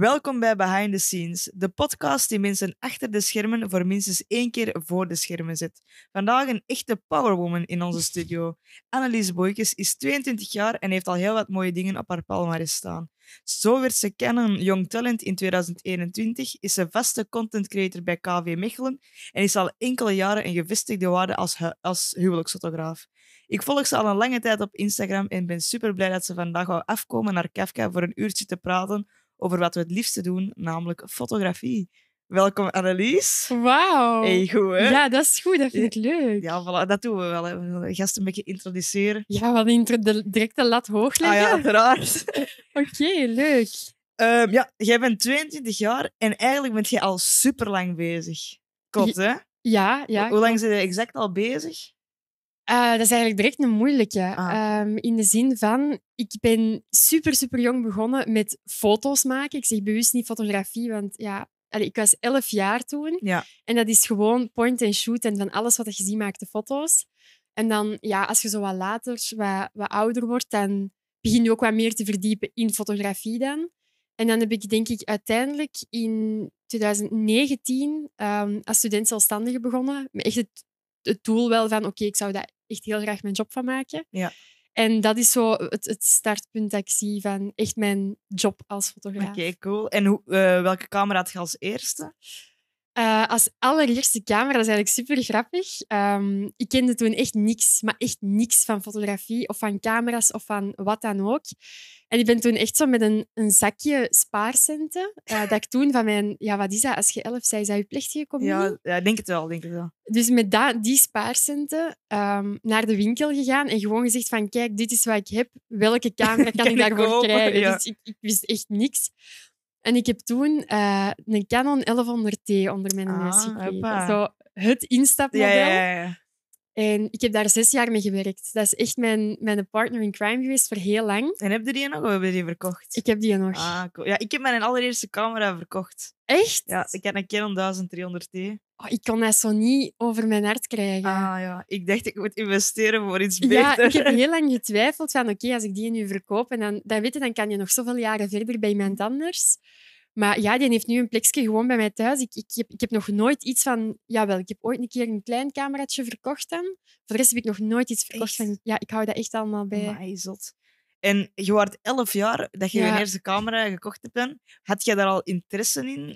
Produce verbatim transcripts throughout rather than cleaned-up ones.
Welkom bij Behind the Scenes, de podcast die mensen achter de schermen voor minstens één keer voor de schermen zet. Vandaag een echte powerwoman in onze studio. Annelies Boykes is tweeëntwintig jaar en heeft al heel wat mooie dingen op haar palmarès staan. Zo werd ze Canon Young Talent in tweeduizend eenentwintig, is ze vaste content creator bij K V Mechelen en is al enkele jaren een gevestigde waarde als, hu- als huwelijksfotograaf. Ik volg ze al een lange tijd op Instagram en ben super blij dat ze vandaag wou afkomen naar Kafka voor een uurtje te praten over wat we het liefste doen, namelijk fotografie. Welkom, Annelies. Wauw. Hey, goed, hè? Ja, dat is goed. Dat vind ik leuk. Ja, voilà, dat doen we wel. Hè. We willen de gast een beetje introduceren. Ja, we hadden intro- de, direct de lat hoog Ah leggen. ja, uiteraard. Oké, leuk. Ehm, ja, jij bent tweeëntwintig jaar en eigenlijk bent jij al super lang bezig. Klopt, hè? Ja, ja. Hoe lang ben je exact al bezig? Uh, dat is eigenlijk direct een moeilijke. Ah. Um, in de zin van, ik ben super, super jong begonnen met foto's maken. Ik zeg bewust niet fotografie, want ja, allee, ik was elf jaar toen. Ja. En dat is gewoon point-and-shoot en van alles wat je ziet maakte foto's. En dan, ja, als je zo wat later, wat, wat ouder wordt, dan begin je ook wat meer te verdiepen in fotografie dan. En dan heb ik, denk ik, uiteindelijk in twintig negentien um, als student zelfstandige begonnen. Met echt het, het doel wel van, oké, okay, ik zou daar echt heel graag mijn job van maken. Ja. En dat is zo het, het startpunt dat ik zie van echt mijn job als fotograaf. Oké, okay, cool. En hoe, uh, welke camera had je als eerste? Uh, als allereerste camera, dat is eigenlijk super grappig. Um, ik kende toen echt niks, maar echt niks van fotografie of van camera's of van wat dan ook. En ik ben toen echt zo met een, een zakje spaarcenten, uh, dat ik toen van mijn... Ja, wat is dat? Als je elf bent, is dat je plechtige communie? Ja, ja, denk het wel, denk het wel. Dus met dat, die spaarcenten um, naar de winkel gegaan en gewoon gezegd van kijk, dit is wat ik heb. Welke camera kan, kan ik daarvoor kopen? krijgen? Ja. Dus ik, ik wist echt niks. En ik heb toen uh, een Canon elfhonderd T onder mijn ah, neus gekregen. Zo het instapmodel. Ja, ja, ja. En ik heb daar zes jaar mee gewerkt. Dat is echt mijn, mijn partner in crime geweest voor heel lang. En heb je die nog of heb je die verkocht? Ik heb die nog. Ah, cool. Ja, ik heb mijn allereerste camera verkocht. Echt? Ja, ik had een Canon duizend driehonderd T. Oh, ik kon dat zo niet over mijn hart krijgen. Ah ja, ik dacht ik moet investeren voor iets beter. Ja, ik heb heel lang getwijfeld van oké, okay, als ik die nu verkoop, en dan, dan, weet je, dan kan je nog zoveel jaren verder bij iemand anders. Maar ja, die heeft nu een plekje gewoon bij mij thuis. Ik, ik, heb, ik heb nog nooit iets van... Jawel, ik heb ooit een keer een klein cameraatje verkocht dan. Voor de rest heb ik nog nooit iets verkocht echt? van... Ja, ik hou dat echt allemaal bij. Amai, zot. En je was elf jaar dat je ja. je eerste camera gekocht hebt. Dan. Had je daar al interesse in?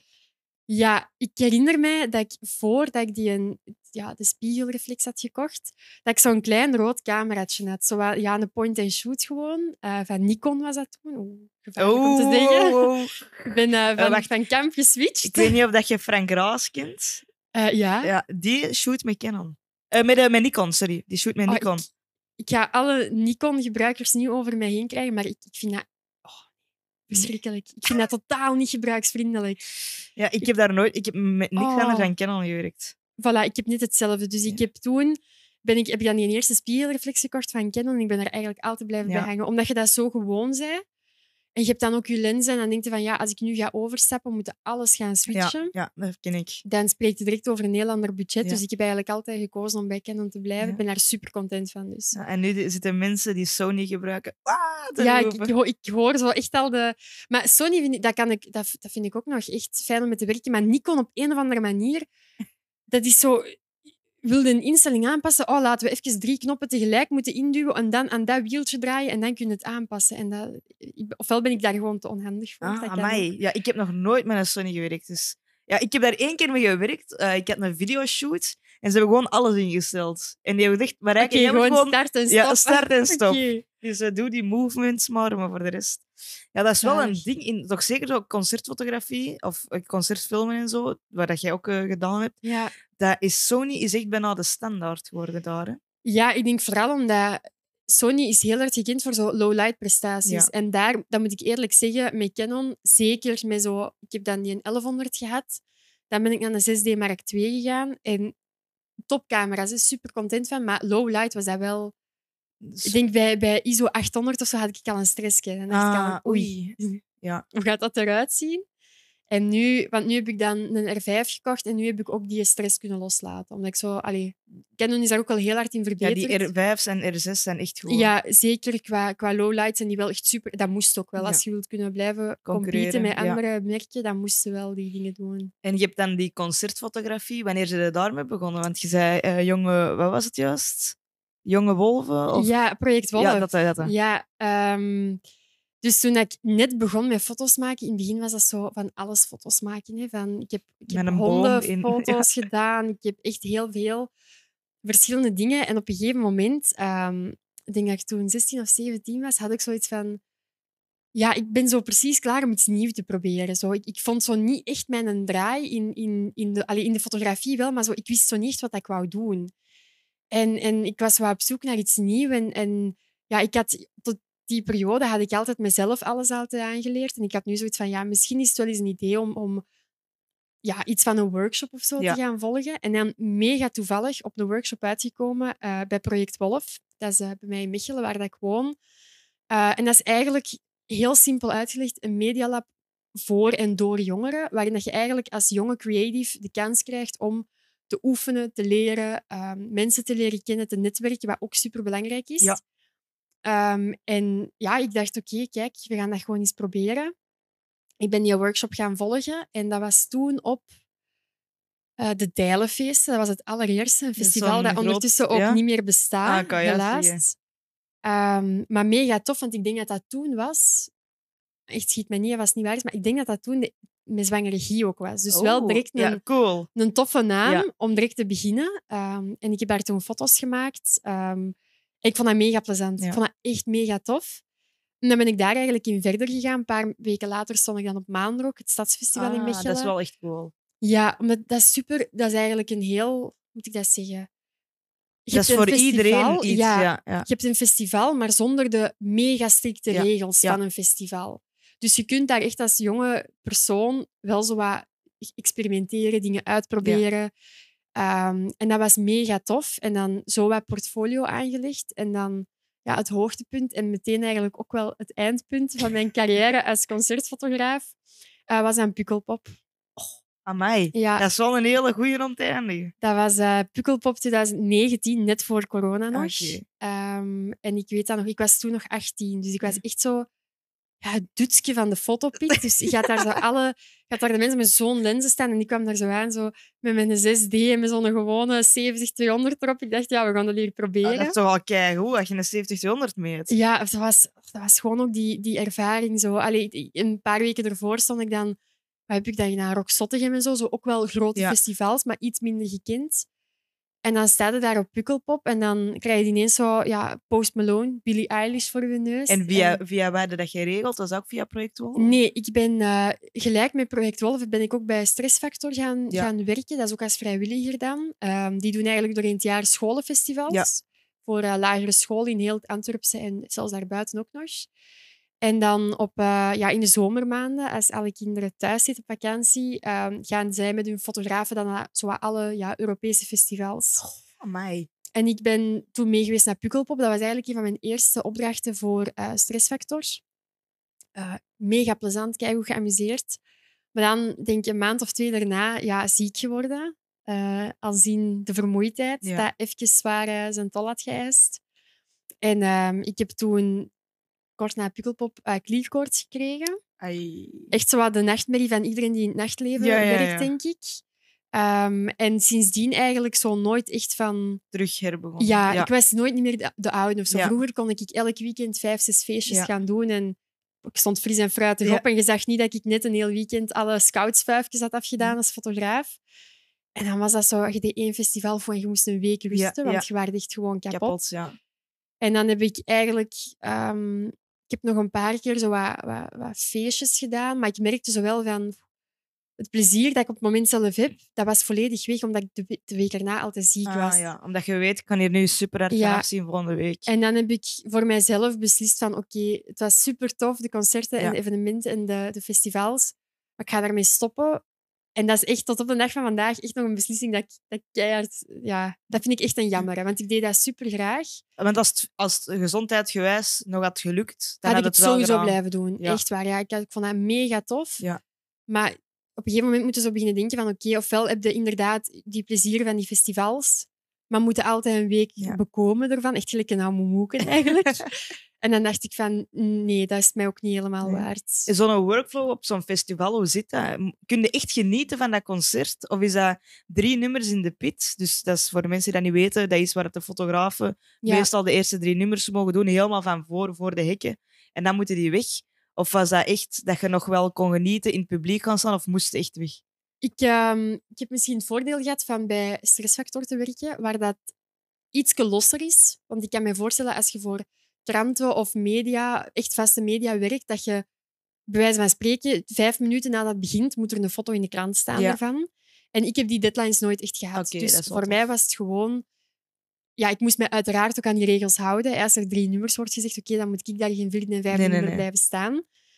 Ja, ik herinner mij dat ik voordat ik die een, ja, de spiegelreflex had gekocht, dat ik zo'n klein rood cameraatje had. Zo, ja, een point-and-shoot gewoon. Uh, van Nikon was dat toen. Oeh, gevaarlijk om te zeggen. Oh. Ik ben uh, van, uh, wacht. van kamp geswitcht. Ik weet niet of dat je Frank Raas kent. Uh, ja. ja. Die shoot met Canon. Uh, met, uh, met Nikon, sorry. Die shoot met oh, Nikon. Ik, ik ga alle Nikon-gebruikers niet over mij heen krijgen, maar ik, ik vind dat... Verschrikkelijk. Ik vind dat totaal niet gebruiksvriendelijk. Ja, ik heb daar nooit... Ik heb met niks oh. anders dan Canon gewerkt. Voilà, ik heb net hetzelfde. Dus ja. ik heb toen... Ben ik, heb ik dan die eerste spiegelreflex gekocht van Canon en ik ben er eigenlijk altijd blijven ja. bij hangen. Omdat je dat zo gewoon zei. En je hebt dan ook je lenzen en dan denk je van ja, als ik nu ga overstappen, moet je alles gaan switchen. Ja, ja, dat ken ik. Dan spreekt je direct over een heel ander budget. Ja. Dus ik heb eigenlijk altijd gekozen om bij Canon te blijven. Ja. Ik ben daar super content van. Dus. Ja, en nu zitten mensen die Sony gebruiken. Ah, ja, ik, ik, hoor, ik hoor zo echt al de... Maar Sony, vind ik, dat, kan ik, dat, dat vind ik ook nog echt fijn om mee te werken. Maar Nikon op een of andere manier, dat is zo... Wilde een instelling aanpassen, oh, laten we even drie knoppen tegelijk moeten induwen en dan aan dat wieltje draaien en dan kun je het aanpassen. En dat, ofwel ben ik daar gewoon te onhandig voor. Ah, dat amai. Ja, ik heb nog nooit met een Sony gewerkt. Dus... Ja, ik heb daar één keer mee gewerkt. Uh, ik had een videoshoot en ze hebben gewoon alles ingesteld. En die hebben echt... Maar Oké, okay, gewoon, gewoon start en stop. Ja, start en stop. Okay. Dus uh, doe die movements maar, maar voor de rest... Ja, dat is wel een ding, in, toch zeker zo concertfotografie of uh, concertfilmen en zo, waar dat jij ook uh, gedaan hebt. Ja. Dat is, Sony is echt bijna de standaard geworden daar. Hè? Ja, ik denk vooral omdat Sony is heel erg gekend voor zo low-light prestaties. Ja. En daar, dat moet ik eerlijk zeggen, met Canon, zeker met zo... Ik heb dan die een elfhonderd gehad. Dan ben ik naar een zes D Mark twee gegaan. En topcamera's, is super content van. Maar low-light was dat wel... Ik denk bij, bij I S O achthonderd of zo had ik al een stressje. En dacht ah, ik al, oei, ja. hoe gaat dat eruit zien? En nu, want nu heb ik dan een R vijf gekocht en nu heb ik ook die stress kunnen loslaten. Omdat ik zo, allee, Canon is daar ook wel heel hard in Ja, verbeterd. die R vijf's en R zes zijn echt goed. Ja, zeker. Qua, qua lowlights en die wel echt super... Dat moest ook wel. Ja. Als je wilt kunnen blijven Concurreren, competen met ja. andere merken, dan moesten wel die dingen doen. En je hebt dan die concertfotografie. Wanneer zijn je daarmee begonnen? Want je zei, eh, jonge... Wat was het juist? Jonge wolven? Of... Ja, Project Wolf. Ja, dat, dat, dat. Ja, ehm, dus toen ik net begon met foto's maken, in het begin was dat zo van alles foto's maken. Hè. Van, ik heb, ik heb Met een boom in- hondenfoto's gedaan. Ik heb echt heel veel verschillende dingen. En op een gegeven moment, ehm, ik denk dat ik toen zestien of zeventien was, had ik zoiets van... Ja, ik ben zo precies klaar om iets nieuws te proberen. Zo, ik, ik vond zo niet echt mijn draai in, in, in, de, allee, in de fotografie wel, maar zo, ik wist zo niet echt wat ik wou doen. En, en ik was wel op zoek naar iets nieuws. En, en ja, ik had, tot die periode had ik altijd mezelf alles altijd aangeleerd. En ik had nu zoiets van, ja, misschien is het wel eens een idee om, om ja, iets van een workshop of zo Ja. te gaan volgen. En dan mega toevallig op een workshop uitgekomen uh, bij Project Wolf. Dat is uh, bij mij in Mechelen, waar dat ik woon. Uh, en dat is eigenlijk heel simpel uitgelegd een medialab voor en door jongeren, waarin dat je eigenlijk als jonge creative de kans krijgt om te oefenen, te leren, um, mensen te leren kennen, te netwerken, wat ook superbelangrijk is. Ja. Um, en ja, ik dacht, oké, okay, kijk, we gaan dat gewoon eens proberen. Ik ben die workshop gaan volgen en dat was toen op uh, de Dijlenfeesten. Dat was het allereerste, een festival dat, dat ondertussen groot, ook ja? niet meer bestaat, ah, kan helaas. Um, maar mega tof, want ik denk dat dat toen was... Echt schiet me niet, dat was niet waar is, maar ik denk dat dat toen de, met zwangere Guy ook was. Dus oh, wel direct een, ja, cool. een toffe naam ja. om direct te beginnen. Um, en ik heb daar toen foto's gemaakt. Um, ik vond dat mega plezant. Ja. Ik vond dat echt mega tof. En dan ben ik daar eigenlijk in verder gegaan. Een paar weken later stond ik dan op Maanrock, het Stadsfestival ah, in Mechelen. Dat is wel echt cool. Ja, omdat dat is super... Dat is eigenlijk een heel... Hoe moet ik dat zeggen? Je dat is voor festival, iedereen iets. Ja, ja, ja. Je hebt een festival, maar zonder de mega strikte ja, regels ja. van een festival. Dus je kunt daar echt als jonge persoon wel zo wat experimenteren, dingen uitproberen. Ja. Um, en dat was mega tof. En dan zo wat portfolio aangelegd. En dan ja, het hoogtepunt en meteen eigenlijk ook wel het eindpunt van mijn carrière als concertfotograaf uh, was aan Pukkelpop. Oh, amai. Ja. Dat is wel een hele goeie om te eindigen. Dat was uh, Pukkelpop twintig negentien, net voor corona nog. Okay. Um, en ik weet dat nog, ik was toen nog achttien. Dus ik was echt zo... Ja, het dutske van de fotopit. Dus je gaat daar zo alle... gaat daar de mensen met zo'n lenzen staan en ik kwam daar zo aan zo met mijn zes D en met zo'n gewone zeventig tweehonderd erop. Ik dacht, ja, we gaan dat hier proberen. Ah, dat is toch al keigoed als je een zeventig tweehonderd meet. Ja, dat was, dat was gewoon ook die, die ervaring. Zo. Allee, een paar weken ervoor stond ik dan... Wat heb ik dan gedaan? Rock Zottegem en zo. Zo ook wel grote ja. festivals, maar iets minder gekend. En dan sta je daar op Pukkelpop en dan krijg je ineens zo ja, Post Malone, Billie Eilish voor je neus. En via, en... via waar had dat geregeld? Was dat ook via Project Wolf? Nee, ik ben uh, gelijk met Project Wolf ben ik ook bij Stressfactor gaan, ja. gaan werken. Dat is ook als vrijwilliger dan. Um, die doen eigenlijk doorheen het jaar scholenfestivals. Ja. Voor uh, lagere school in heel het Antwerpse en zelfs daarbuiten ook nog. En dan op, uh, ja, in de zomermaanden, als alle kinderen thuis zitten op vakantie, uh, gaan zij met hun fotografen dan naar zo alle ja, Europese festivals. Oh, amai. En ik ben toen meegeweest naar Pukkelpop. Dat was eigenlijk een van mijn eerste opdrachten voor uh, Stressfactor. Uh, mega plezant, keigoed geamuseerd. Maar dan, denk ik, een maand of twee daarna ja, ziek geworden. Uh, al zien de vermoeidheid, ja. dat even zwaar uh, zijn tol had geëist. En uh, ik heb toen... kort na Pukkelpop uh, kliefkoorts gekregen. Ai. Echt zo wat de nachtmerrie van iedereen die in het nachtleven ja, ja, werkt, ja. denk ik. Um, en sindsdien eigenlijk zo nooit echt van... Terug herbegonnen. Ja, ja, ik was nooit niet meer de, de oude of zo. Ja. Vroeger kon ik elk weekend vijf, zes feestjes ja. gaan doen en ik stond fris en fruitig ja. op en je zag niet dat ik net een heel weekend alle scoutsvuifjes had afgedaan ja. als fotograaf. En dan was dat zo, je deed één festival voor en je moest een week rusten, ja, want ja. je was echt gewoon kapot. kapot ja. En dan heb ik eigenlijk... Um, Ik heb nog een paar keer zo wat, wat, wat feestjes gedaan, maar ik merkte zo wel van het plezier dat ik op het moment zelf heb, dat was volledig weg, omdat ik de, de week erna altijd ziek ah, was. Ja, omdat je weet, ik kan hier nu super hard ja. vanaf zien volgende week. En dan heb ik voor mijzelf beslist van oké, okay, het was super tof, de concerten ja. en de evenementen en de, de festivals, maar ik ga daarmee stoppen. En dat is echt tot op de dag van vandaag echt nog een beslissing dat ik, dat ik keihard... Ja, dat vind ik echt een jammer, hè, want ik deed dat super graag. Want als het, als het gezondheidsgewijs nog had gelukt, dan had, had ik het het wel sowieso gedaan. blijven doen. Ja. Echt waar. Ja, ik, ik vond dat mega tof. Ja. Maar op een gegeven moment moeten ze beginnen denken van oké, okay, ofwel heb je inderdaad die plezier van die festivals, maar moeten altijd een week Ja. bekomen ervan. Echt gelijk een amoemoeken eigenlijk. En dan dacht ik van, nee, dat is het mij ook niet helemaal Nee. waard. Zo'n workflow op zo'n festival, hoe zit dat? Kun je echt genieten van dat concert? Of is dat drie nummers in de pit? Dus dat is voor de mensen die dat niet weten, dat is waar de fotografen Ja. meestal de eerste drie nummers mogen doen, helemaal van voor, voor de hekken. En dan moeten die weg. Of was dat echt dat je nog wel kon genieten, in het publiek gaan staan, of moest het echt weg? Ik, ehm, ik heb misschien het voordeel gehad van bij Stressfactor te werken, waar dat iets losser is. Want ik kan me voorstellen, als je voor kranten of media, echt vaste media werkt, dat je, bij wijze van spreken, vijf minuten nadat het begint, moet er een foto in de krant staan Ja. ervan. En ik heb die deadlines nooit echt gehad. Oké, dus dat is wel voor tof. mij was het gewoon... Ja, ik moest me uiteraard ook aan die regels houden. Als er drie nummers wordt gezegd, oké, dan moet ik daar geen vierde en vijfde Nee, nee, nummer nee. blijven staan.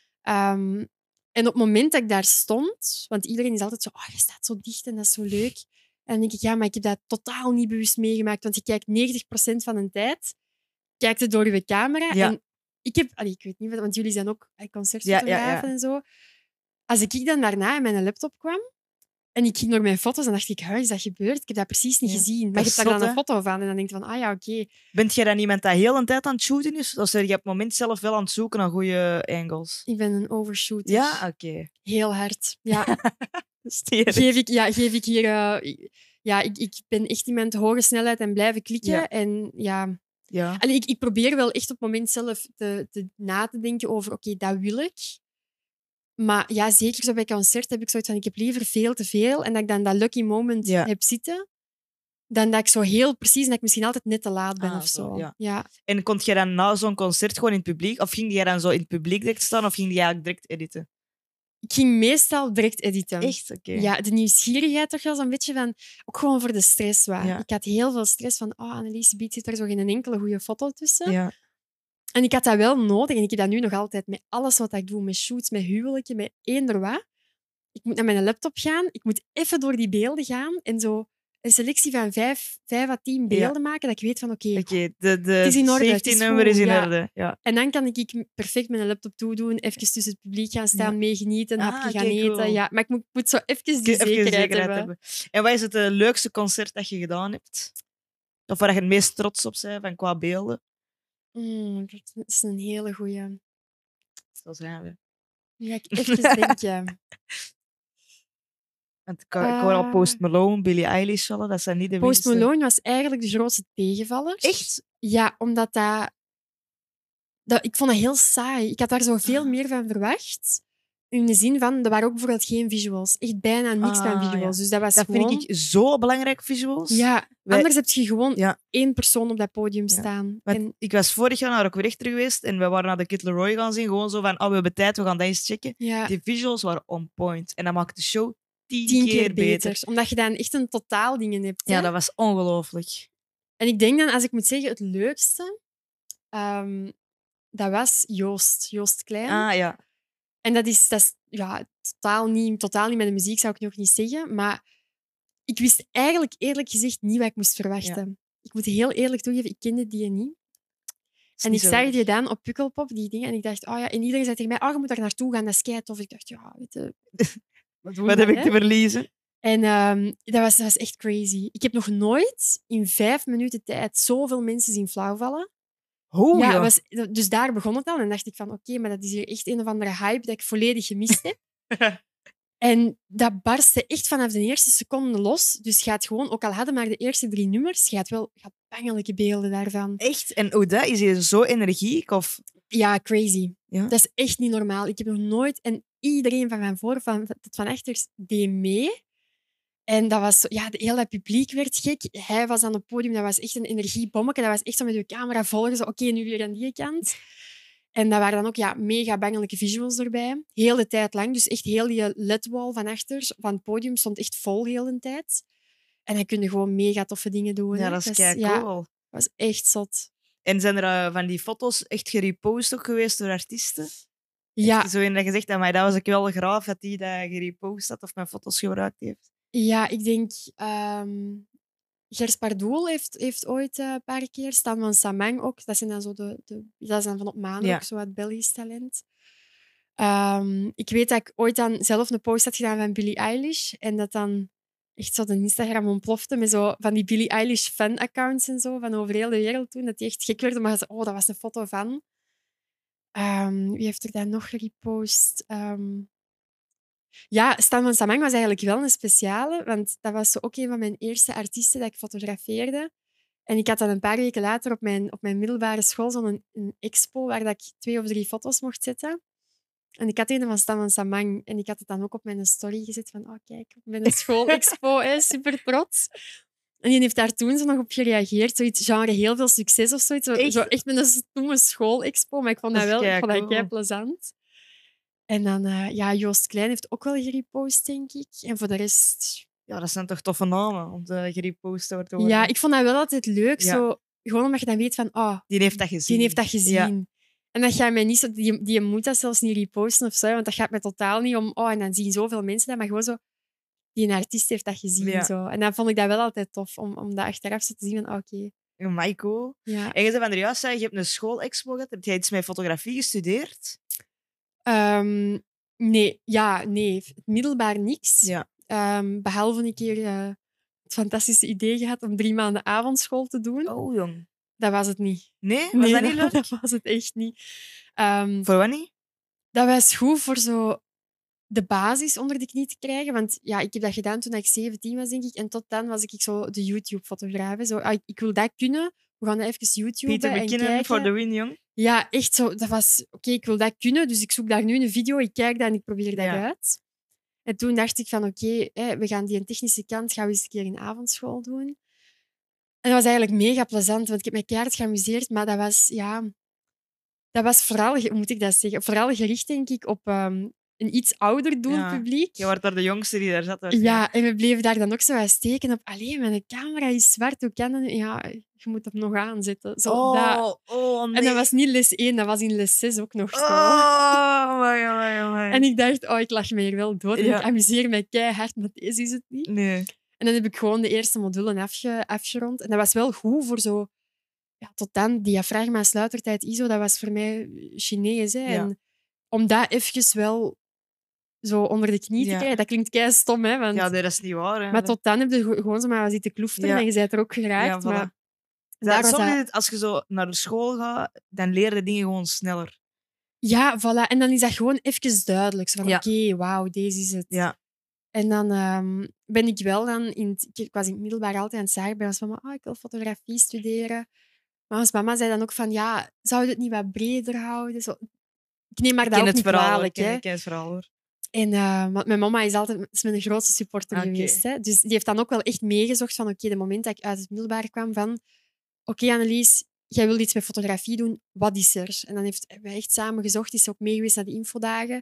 Um, en op het moment dat ik daar stond, want iedereen is altijd zo, oh, je staat zo dicht en dat is zo leuk. En dan denk ik, ja, maar ik heb dat totaal niet bewust meegemaakt, want je kijkt negentig procent van de tijd, kijkt het door je camera. Ja. En ik heb, allee, ik weet niet, want jullie zijn ook eh, Ja, concertfotografen ja, ja. en zo. Als ik dan daarna in mijn laptop kwam en ik ging door mijn foto's, dan dacht ik, huh, is dat gebeurd? Ik heb dat precies niet Ja. gezien. Maar Dat je is hebt daar dan zot, een hè? foto van en dan denk je van, ah ja, oké. Bent jij dan iemand dat heel de tijd aan het shooten is? Of zeg je op het moment zelf wel aan het zoeken naar goede angles? Ik ben een overshooter. Ja, oké. Heel hard. Ja, Sterk. geef ik, ja, geef ik hier... eh, ja, ik, ik ben echt iemand hoge snelheid en blijven klikken. Ja. En ja... Ja. Allee, ik, ik probeer wel echt op het moment zelf te, te, na te denken over, oké, dat wil ik. Maar ja, zeker zo bij concert heb ik zoiets van, ik heb liever veel te veel en dat ik dan dat lucky moment Ja. heb zitten, dan dat ik zo heel precies en dat ik misschien altijd net te laat ben Ah, of zo. zo, ja. Ja. En kon jij dan na zo'n concert gewoon in het publiek? Of ging jij dan zo in het publiek direct staan? Of ging jij eigenlijk direct editen? Ik ging meestal direct editen. Echt? Oké. Ja, de nieuwsgierigheid toch wel zo'n beetje van... Ook gewoon voor de stress. Waar. Ja. Ik had heel veel stress van... Oh, Annelies Beat zit er zo geen enkele goede foto tussen. Ja. En ik had dat wel nodig. En ik heb dat nu nog altijd met alles wat ik doe. Met shoots, met huwelijken, met eender wat. Ik moet naar mijn laptop gaan. Ik moet even door die beelden gaan. En zo een selectie van vijf, vijf à tien beelden maken. Dat ik weet van, oké... Oké, de, de Het is in orde, het safety is number goed, is in ja. orde. Ja. En dan kan ik perfect mijn laptop toedoen, even tussen het publiek gaan staan, Ja. meegenieten, een Ah, hapje oké, gaan eten. cool. Ja, maar ik moet, moet zo even die Even zekerheid, zekerheid hebben. En wat is het eh, leukste concert dat je gedaan hebt? Of waar je het meest trots op bent van qua beelden? Mm, dat is een hele goeie. Zo zijn we. Nu ga ik even denken. Want ik, ik hoor al Eh, Post Malone, Billie Eilish vallen. Dat zijn niet de Post minste. Malone was eigenlijk de grootste tegenvaller. Echt? Ja, omdat dat, dat... Ik vond dat heel saai. Ik had daar zoveel Ah. meer van verwacht. In de zin van, er waren ook bijvoorbeeld geen visuals. Echt bijna niks Ah, van visuals. ja. Dus dat was Dat gewoon... vind ik zo belangrijk, visuals. Ja, Wij- anders heb je gewoon Ja. één persoon op dat podium Ja. staan. Want En, ik was vorig jaar naar Rockrechter geweest en we waren naar de Kid Leroy gaan zien. Gewoon zo van, oh, we hebben tijd, we gaan dat eens checken. ja, Die visuals waren on point. En dat maakt de show tien, tien keer, beter. Omdat je dan echt een totaal dingen hebt. Ja, hè. dat was ongelooflijk. En ik denk dan, als ik moet zeggen, het leukste, ehm, dat was Joost. Joost Klein. Ah ja. En dat is, dat is ja, totaal, niet, totaal niet met de muziek, zou ik nog niet zeggen. Maar ik wist eigenlijk eerlijk gezegd niet wat ik moest verwachten. Ik moet heel eerlijk toegeven, ik kende die niet. Is En niet ik zo zag erg. die dan op Pukkelpop, die dingen. En ik dacht, oh ja, en iedereen zei tegen mij, oh, je moet daar naartoe gaan, dat is keitof. Ik dacht, ja, weet je, wat doen we Wat heb dan, ik hè? te verliezen? En ehm, dat, was, dat was echt crazy. Ik heb nog nooit in vijf minuten tijd zoveel mensen zien flauwvallen. Oh ja. ja, was, dus daar begon het al. En dacht ik van, oké, maar dat is hier echt een of andere hype dat ik volledig gemist heb. En dat barstte echt vanaf de eerste seconde los. Dus je gaat gewoon, ook al hadden maar de eerste drie nummers, je gaat wel je gaat bangelijke beelden daarvan. Echt? En hoe dat? Is hij zo energiek? Of... Ja, crazy. Ja? Dat is echt niet normaal. Ik heb nog nooit... En iedereen van van voor, van, tot van achter, deed mee. En dat was... zo- Ja, de hele publiek werd gek. Hij was aan het podium, dat was echt een energiebommetje. Dat was echt zo met je camera volgen. Zo, oké, nu weer aan die kant. En dat waren dan ook ja, mega bangelijke visuals erbij. Heel de tijd lang. Dus echt heel die L E D-wall van achter, van het podium, stond echt vol heel de tijd. En dan kun je gewoon mega toffe dingen doen. Ja, hè. dat is kei ja, cool. dat was echt zot. En zijn er eh, van die foto's echt gerepost ook geweest door artiesten? Ja, Zo in dat gezegd, maar dat was ik wel graaf dat die dat gerepost had of mijn foto's gebruikt heeft. ja ik denk... ehm Gers Pardoel heeft, heeft ooit eh, een paar keer... Stan van Samang ook. Dat zijn dan, zo de, de, dat is dan van op Maan Ja. ook, zo het Belgisch talent. Ehm, ik weet dat ik ooit dan zelf een post had gedaan van Billie Eilish. En dat dan echt zo de Instagram ontplofte met zo van die Billie Eilish fan-accounts en zo van over heel de wereld toen. Dat die echt gek werden, maar oh, dat was een foto van. Um, wie heeft er dan nog gerepost? Um, ja, Stan van Samang was eigenlijk wel een speciale, want dat was zo ook een van mijn eerste artiesten dat ik fotografeerde. En ik had dan een paar weken later op mijn, op mijn middelbare school zo'n een expo waar dat ik twee of drie foto's mocht zetten. En ik had een van Stan van Samang en ik had het dan ook op mijn story gezet van oh kijk, op mijn schoolexpo, hè, super trots. En die heeft daar toen zo nog op gereageerd. Zoiets genre heel veel succes of zoiets. Zo Echt? zo echt met een stomme schoolexpo, maar ik vond dat, Dat is wel ik vond dat keicool. kei plezant. En dan, uh, ja, Joost Klein heeft ook wel gerepost, denk ik. En voor de rest... Ja, dat zijn toch toffe namen om te gerepost te worden. Ja, ik vond dat wel altijd leuk. Ja. Zo, gewoon omdat je dan weet van, oh, Die heeft dat gezien. die heeft dat gezien. Ja. En dat gaat mij niet zo... Die, die moet dat zelfs niet reposten of zo, want dat gaat mij totaal niet om... Oh, en dan zien zoveel mensen dat, maar gewoon zo... Die artiest heeft dat gezien. Ja. Zo. En dan vond ik dat wel altijd tof, om, om dat achteraf zo te zien van, oh, oké. Okay. Michael. Ja. En je zei van er juist, je hebt een schoolexpo gehad. Heb jij iets met fotografie gestudeerd? Um, nee, ja, nee. Het middelbaar niks. Ja. Um, behalve een keer uh, het fantastische idee gehad om drie maanden avondschool te doen. Oh, jong. Dat was het niet. Nee? Was nee, dat niet leuk? Dat was het echt niet. Um, Voor wat niet? Dat was goed voor zo de basis onder de knie te krijgen. Want ja, ik heb dat gedaan toen ik zeventien was, denk ik. En tot dan was ik zo de YouTube-fotograaf. Zo, ah, ik, ik wil dat kunnen. We gaan even YouTube Peter en McKinnon kijken. voor de win, jong. Ja, echt zo. Dat was... Oké, okay, ik wil dat kunnen, dus ik zoek daar nu een video, ik kijk dat en ik probeer dat Ja. uit. En toen dacht ik van, oké, okay, we gaan die technische kant gaan we eens een keer in avondschool doen. En dat was eigenlijk mega plezant, want ik heb me keihard geamuseerd, maar dat was, ja... Dat was vooral, hoe moet ik dat zeggen, vooral gericht, denk ik, op um, een iets ouder doelpubliek. Ja. Je was daar de jongste die daar zat. Ja, en we bleven daar dan ook zo aan steken op, allee, mijn camera is zwart, hoe kan dat nu? Ja, je moet hem nog aanzetten. Zo, oh, dat. oh, nee. En dat was niet les één, dat was in les zes ook nog zo. Oh, my, my, my. En ik dacht, oh, ik lach me hier wel dood. En Ja. ik amuseer me keihard, maar deze is het niet. Nee. En dan heb ik gewoon de eerste module afge, afgerond. En dat was wel goed voor zo... Ja, tot dan, diafragma, sluitertijd, I S O, dat was voor mij Chinees. Hè. Ja. En om dat even wel zo onder de knie te Ja. krijgen, dat klinkt kei stom, hè. Want... Ja, nee, dat is niet waar. Hè. Maar tot dan heb je gewoon zo maar zitten kloefteren Ja. en je bent er ook geraakt. Ja, voilà. Maar Dat, daar was soms dat- is het, als je zo naar de school gaat, dan leer je dingen gewoon sneller. Ja, voilà. En dan is dat gewoon even duidelijk. Zo van, Ja. oké, okay, wauw, deze is het. Ja. En dan um, ben ik wel dan... In het, ik was in het middelbaar altijd aan het zeggen bij ons mama, oh, ik wil fotografie studeren. Maar ons mama zei dan ook van, ja, zou je het niet wat breder houden? Zo. Ik neem maar Ik dat ken ook het niet verhaal. hoor. kwalijk. Ik ken, Hè. ik ken het verhaal, hoor. En, uh, want mijn mama is altijd is mijn grootste supporter Oké. geweest. Hè. Dus die heeft dan ook wel echt meegezocht van, oké, okay, de moment dat ik uit het middelbaar kwam, van, oké, okay, Annelies, jij wil iets met fotografie doen, wat is er? En dan heeft, hebben we echt samen gezocht, is ze ook mee geweest naar de infodagen.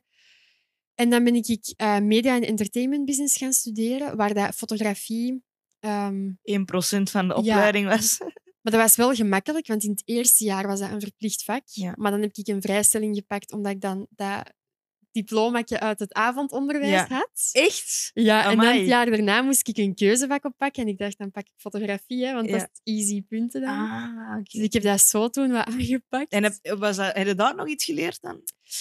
En dan ben ik uh, media en entertainment business gaan studeren, waar dat fotografie... Um, één procent van de opleiding ja. was. Maar dat was wel gemakkelijk, want in het eerste jaar was dat een verplicht vak. Ja. Maar dan heb ik een vrijstelling gepakt, omdat ik dan dat diplomaatje uit het avondonderwijs Ja. had. Echt? Ja, en dan Amai. het jaar daarna moest ik een keuzevak oppakken. En ik dacht, dan pak ik fotografie, hè, want Ja. dat is easy punten dan. Ah, oké. Dus ik heb dat zo toen wat aangepakt. En heb, was dat, heb je daar nog iets geleerd dan?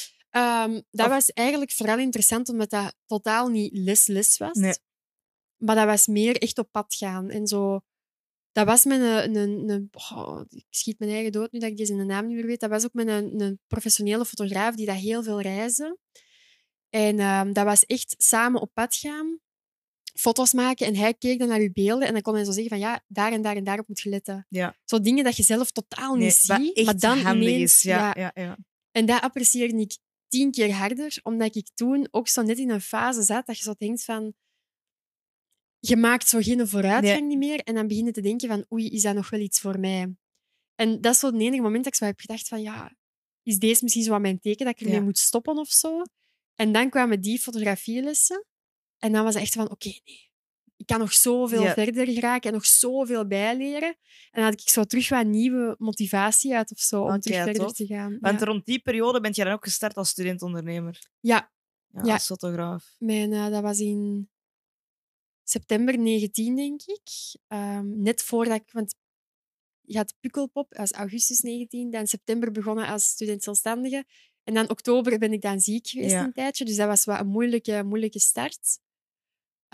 Um, dat Of- was eigenlijk vooral interessant, omdat dat totaal niet les-les was. Nee. Maar dat was meer echt op pad gaan. En zo... Dat was met een... een, een oh, ik schiet mijn eigen dood nu dat ik deze naam niet meer weet. Dat was ook met een, een professionele fotograaf die dat heel veel reisde. En um, dat was echt samen op pad gaan, foto's maken en hij keek dan naar uw beelden en dan kon hij zo zeggen van ja, daar en daar en daarop moet je letten. Ja. Zo dingen dat je zelf totaal Nee, niet wat ziet, echt maar dan handig ineens... is. Ja, ja. Ja, En dat apprecieerde ik tien keer harder, omdat ik toen ook zo net in een fase zat dat je zo denkt van... Je maakt zo geen vooruitgang Nee. niet meer en dan begin je te denken van oei, is dat nog wel iets voor mij? En dat is zo het enige moment dat ik zo heb gedacht van ja, is deze misschien zo wat mijn teken dat ik ermee Ja. moet stoppen of zo? En dan kwamen die fotografielessen en dan was het echt van oké, nee. Ik kan nog zoveel Ja. verder geraken en nog zoveel bijleren. En dan had ik zo terug wat nieuwe motivatie uit of zo om Oké, terug verder tof. te gaan. Want ja. rond die periode ben je dan ook gestart als student-ondernemer. ja, Ja, Ja. als fotograaf. Mijn, uh, dat was in september negentien, denk ik. Um, net voordat ik... Want je had Pukkelpop als augustus negentien, dan september begonnen als student zelfstandige. En dan oktober ben ik dan ziek geweest Ja. een tijdje. Dus dat was wat een moeilijke, moeilijke start.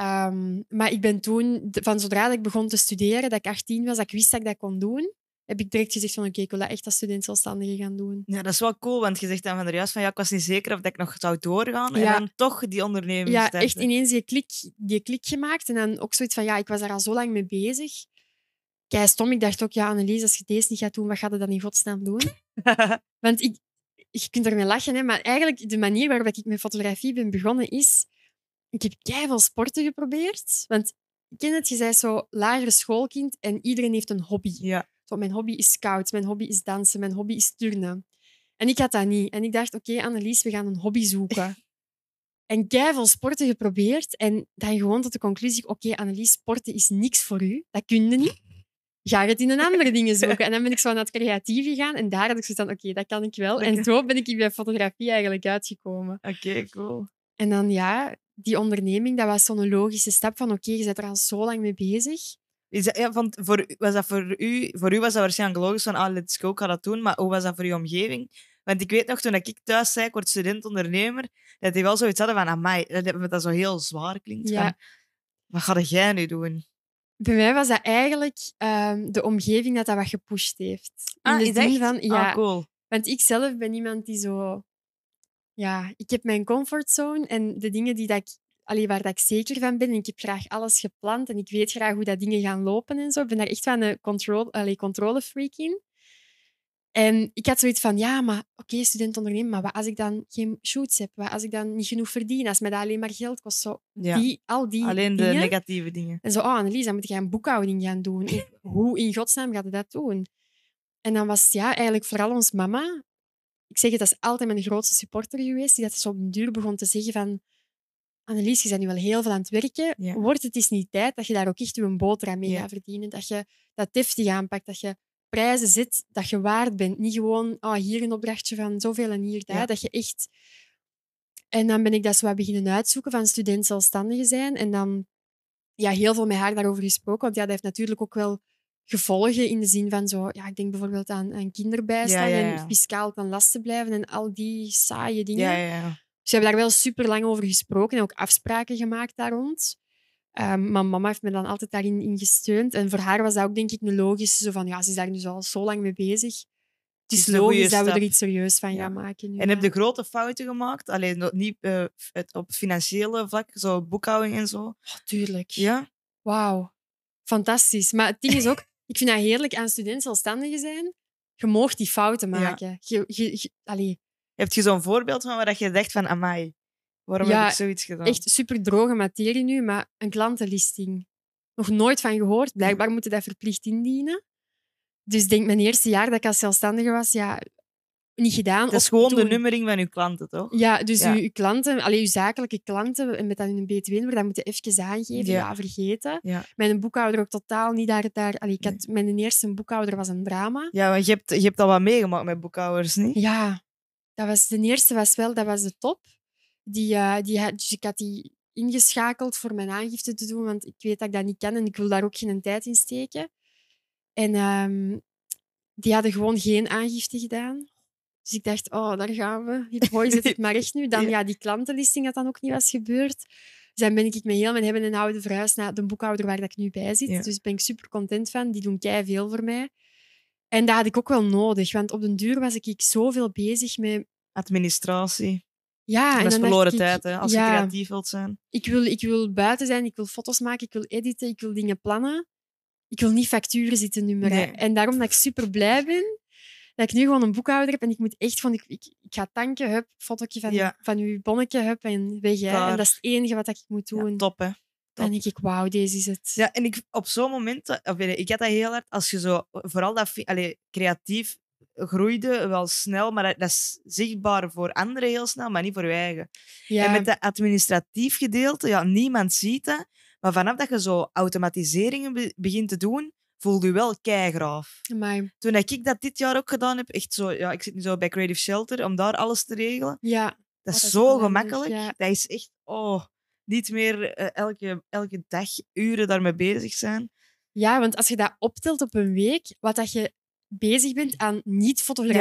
Um, maar ik ben toen, van zodra dat ik begon te studeren, dat ik achttien was, dat ik wist dat ik dat kon doen, heb ik direct gezegd van oké, okay, ik wil dat echt als student zelfstandige gaan doen. Ja, dat is wel cool, want je zegt dan van er juist van ja, ik was niet zeker of dat ik nog zou doorgaan. Ja. En dan toch die onderneming Ja, starten. echt ineens die klik, die klik gemaakt. En dan ook zoiets van ja, ik was daar al zo lang mee bezig. Kei stom, ik dacht ook, ja, Annelies, als je deze niet gaat doen, wat gaat je dan in godsnaam doen? Want ik, je kunt ermee lachen, hè, maar eigenlijk de manier waarop ik met fotografie ben begonnen is... Ik heb keiveel sporten geprobeerd. Want ik ken het, je bent zo lagere schoolkind en iedereen heeft een hobby. Ja. Zo, mijn hobby is scout, mijn hobby is dansen, mijn hobby is turnen. En ik had dat niet. En ik dacht, oké, okay, Annelies, we gaan een hobby zoeken. En keiveel sporten geprobeerd. En dan gewoon tot de conclusie, oké, okay, Annelies, sporten is niks voor u. Dat kun je niet. Ga het in een andere dingen zoeken. En dan ben ik zo naar het creatief gegaan. En daar had ik zoiets van, oké, okay, dat kan ik wel. En zo ben ik bij fotografie eigenlijk uitgekomen. Oké, okay, cool. En dan, ja, die onderneming, dat was zo'n logische stap van, oké, okay, je bent er al zo lang mee bezig. Is dat, ja, van, voor, was dat voor, u, voor u was dat waarschijnlijk logisch van, ah, let's go, ik ga dat doen. Maar hoe was dat voor uw omgeving? Want ik weet nog, toen ik thuis zei, ik word student-ondernemer, dat die wel zoiets hadden van, amai, dat dat zo heel zwaar klinkt. Ja. Van, wat ga jij nu doen? Bij mij was dat eigenlijk um, de omgeving dat dat wat gepusht heeft. In ah, de is zin echt? van, ja, ah, cool. Want ik zelf ben iemand die zo... Ja, ik heb mijn comfortzone en de dingen die dat ik, allee, waar dat ik zeker van ben. En ik heb graag alles gepland en ik weet graag hoe dat dingen gaan lopen en zo. Ik ben daar echt van een control, allee, controlefreak in. En ik had zoiets van, ja, maar oké, okay, student ondernemen, maar wat als ik dan geen shoots heb? Wat als ik dan niet genoeg verdien? Als mij dat alleen maar geld kost? Zo, Ja. die, al die Alleen de dingen. negatieve dingen. En zo, oh Annelies, dan moet jij een boekhouding gaan doen. Hoe in godsnaam gaat je dat doen? En dan was ja, eigenlijk vooral ons mama. Ik zeg het, dat is altijd mijn grootste supporter geweest. Die dat zo op een duur begon te zeggen van... Annelies, je bent nu wel heel veel aan het werken. Ja. Wordt het eens niet tijd dat je daar ook echt je boterham mee Ja. gaat verdienen? Dat je dat deftig aanpakt. Dat je prijzen zet dat je waard bent. Niet gewoon oh, hier een opdrachtje van zoveel en hier dat. Ja. Dat je echt... En dan ben ik dat zo wat beginnen uitzoeken van student zelfstandige zijn. En dan ja, heel veel met haar daarover gesproken. Want ja, dat heeft natuurlijk ook wel gevolgen in de zin van zo... Ja, ik denk bijvoorbeeld aan, aan kinderbijslag Ja, ja, ja. en fiscaal ten laste blijven en al die saaie dingen. Ja, ja, ja. Dus we hebben daar wel super lang over gesproken en ook afspraken gemaakt daar rond. Um, maar mama heeft me dan altijd daarin in gesteund. En voor haar was dat ook, denk ik, een logische... Zo van, ja, ze is daar nu al zo lang mee bezig. Het is Het is een logisch goeie dat we stap. er iets serieus van Ja. gaan maken. Nu, En ja. heb je grote fouten gemaakt? Alleen nog niet uh, het op financiële vlak, zo boekhouding en zo. Oh, tuurlijk. Ja? Wauw. Fantastisch. Maar het ding is ook, ik vind dat heerlijk aan student zelfstandigen zijn. Je mag die fouten maken. Je, je, je, allee, Heb je zo'n voorbeeld van waar dat je dacht van, amai, waarom Ja, heb ik zoiets gedaan? echt super droge materie nu, maar een klantenlisting. Nog nooit van gehoord. Blijkbaar moeten dat verplicht indienen. Dus ik denk, mijn eerste jaar dat ik als zelfstandige was, ja, niet gedaan. Dat is Of gewoon toen- de nummering van je klanten, toch? Ja, dus Ja. uw, uw klanten, allee, uw zakelijke klanten, en met dat in een B twee-nummer, dat moet je even aangeven. Ja. Ja, vergeten. Ja. Mijn boekhouder ook totaal niet daar... daar allee, ik had, mijn eerste boekhouder was een drama. Ja, want je hebt, je hebt al wat meegemaakt met boekhouders, niet? Ja, dat was, de eerste was wel dat was de top. Die, eh, die, had- dus ik had die ingeschakeld voor mijn aangifte te doen, want ik weet dat ik dat niet kan en ik wil daar ook geen tijd in steken. En ehm, die hadden gewoon geen aangifte gedaan. Dus ik dacht, oh, daar gaan we. Hier, gooi, zet het maar echt nu. Dan Ja. ja, die klantenlisting dat dan ook niet was gebeurd. Dus dan ben ik met heel mijn hebben en houden verhuisd naar de boekhouder waar dat ik nu bij zit. Ja. Dus daar ben ik super content van. Die doen kei veel voor mij. En dat had ik ook wel nodig, want op den duur was ik zoveel bezig met... Administratie. Ja, en dat is dan verloren dacht ik, tijd, hè, als ja, je creatief wilt zijn. Ik wil, ik wil buiten zijn, ik wil foto's maken, ik wil editen, ik wil dingen plannen. Ik wil niet facturen zitten nummeren. Nee. En daarom dat ik super blij ben dat ik nu gewoon een boekhouder heb en ik moet echt van... Ik, ik, ik ga tanken, hup, fotootje van, Ja. van uw bonnetje, hup, en weg. Hè. Klaar. En dat is het enige wat ik moet doen. Ja, top, hè. Dan denk ik, wauw, deze is het. Ja, en ik, op zo'n moment, of weet je, ik had dat heel hard, als je zo, vooral dat fi- allee, creatief groeide wel snel, maar dat, dat is zichtbaar voor anderen heel snel, maar niet voor je eigen. Ja. En met dat administratief gedeelte, ja, niemand ziet dat, maar vanaf dat je zo automatiseringen be- begint te doen, voel je wel keigraaf. Maar, Toen ik dat dit jaar ook gedaan heb, echt zo, ja, ik zit nu zo bij Creative Shelter, om daar alles te regelen, ja. dat dat is is zo wel handig, gemakkelijk. ja. Dat is echt, oh, niet meer eh, elke, elke dag uren daarmee bezig zijn. ja, want als je dat optelt op een week, wat dat je bezig bent aan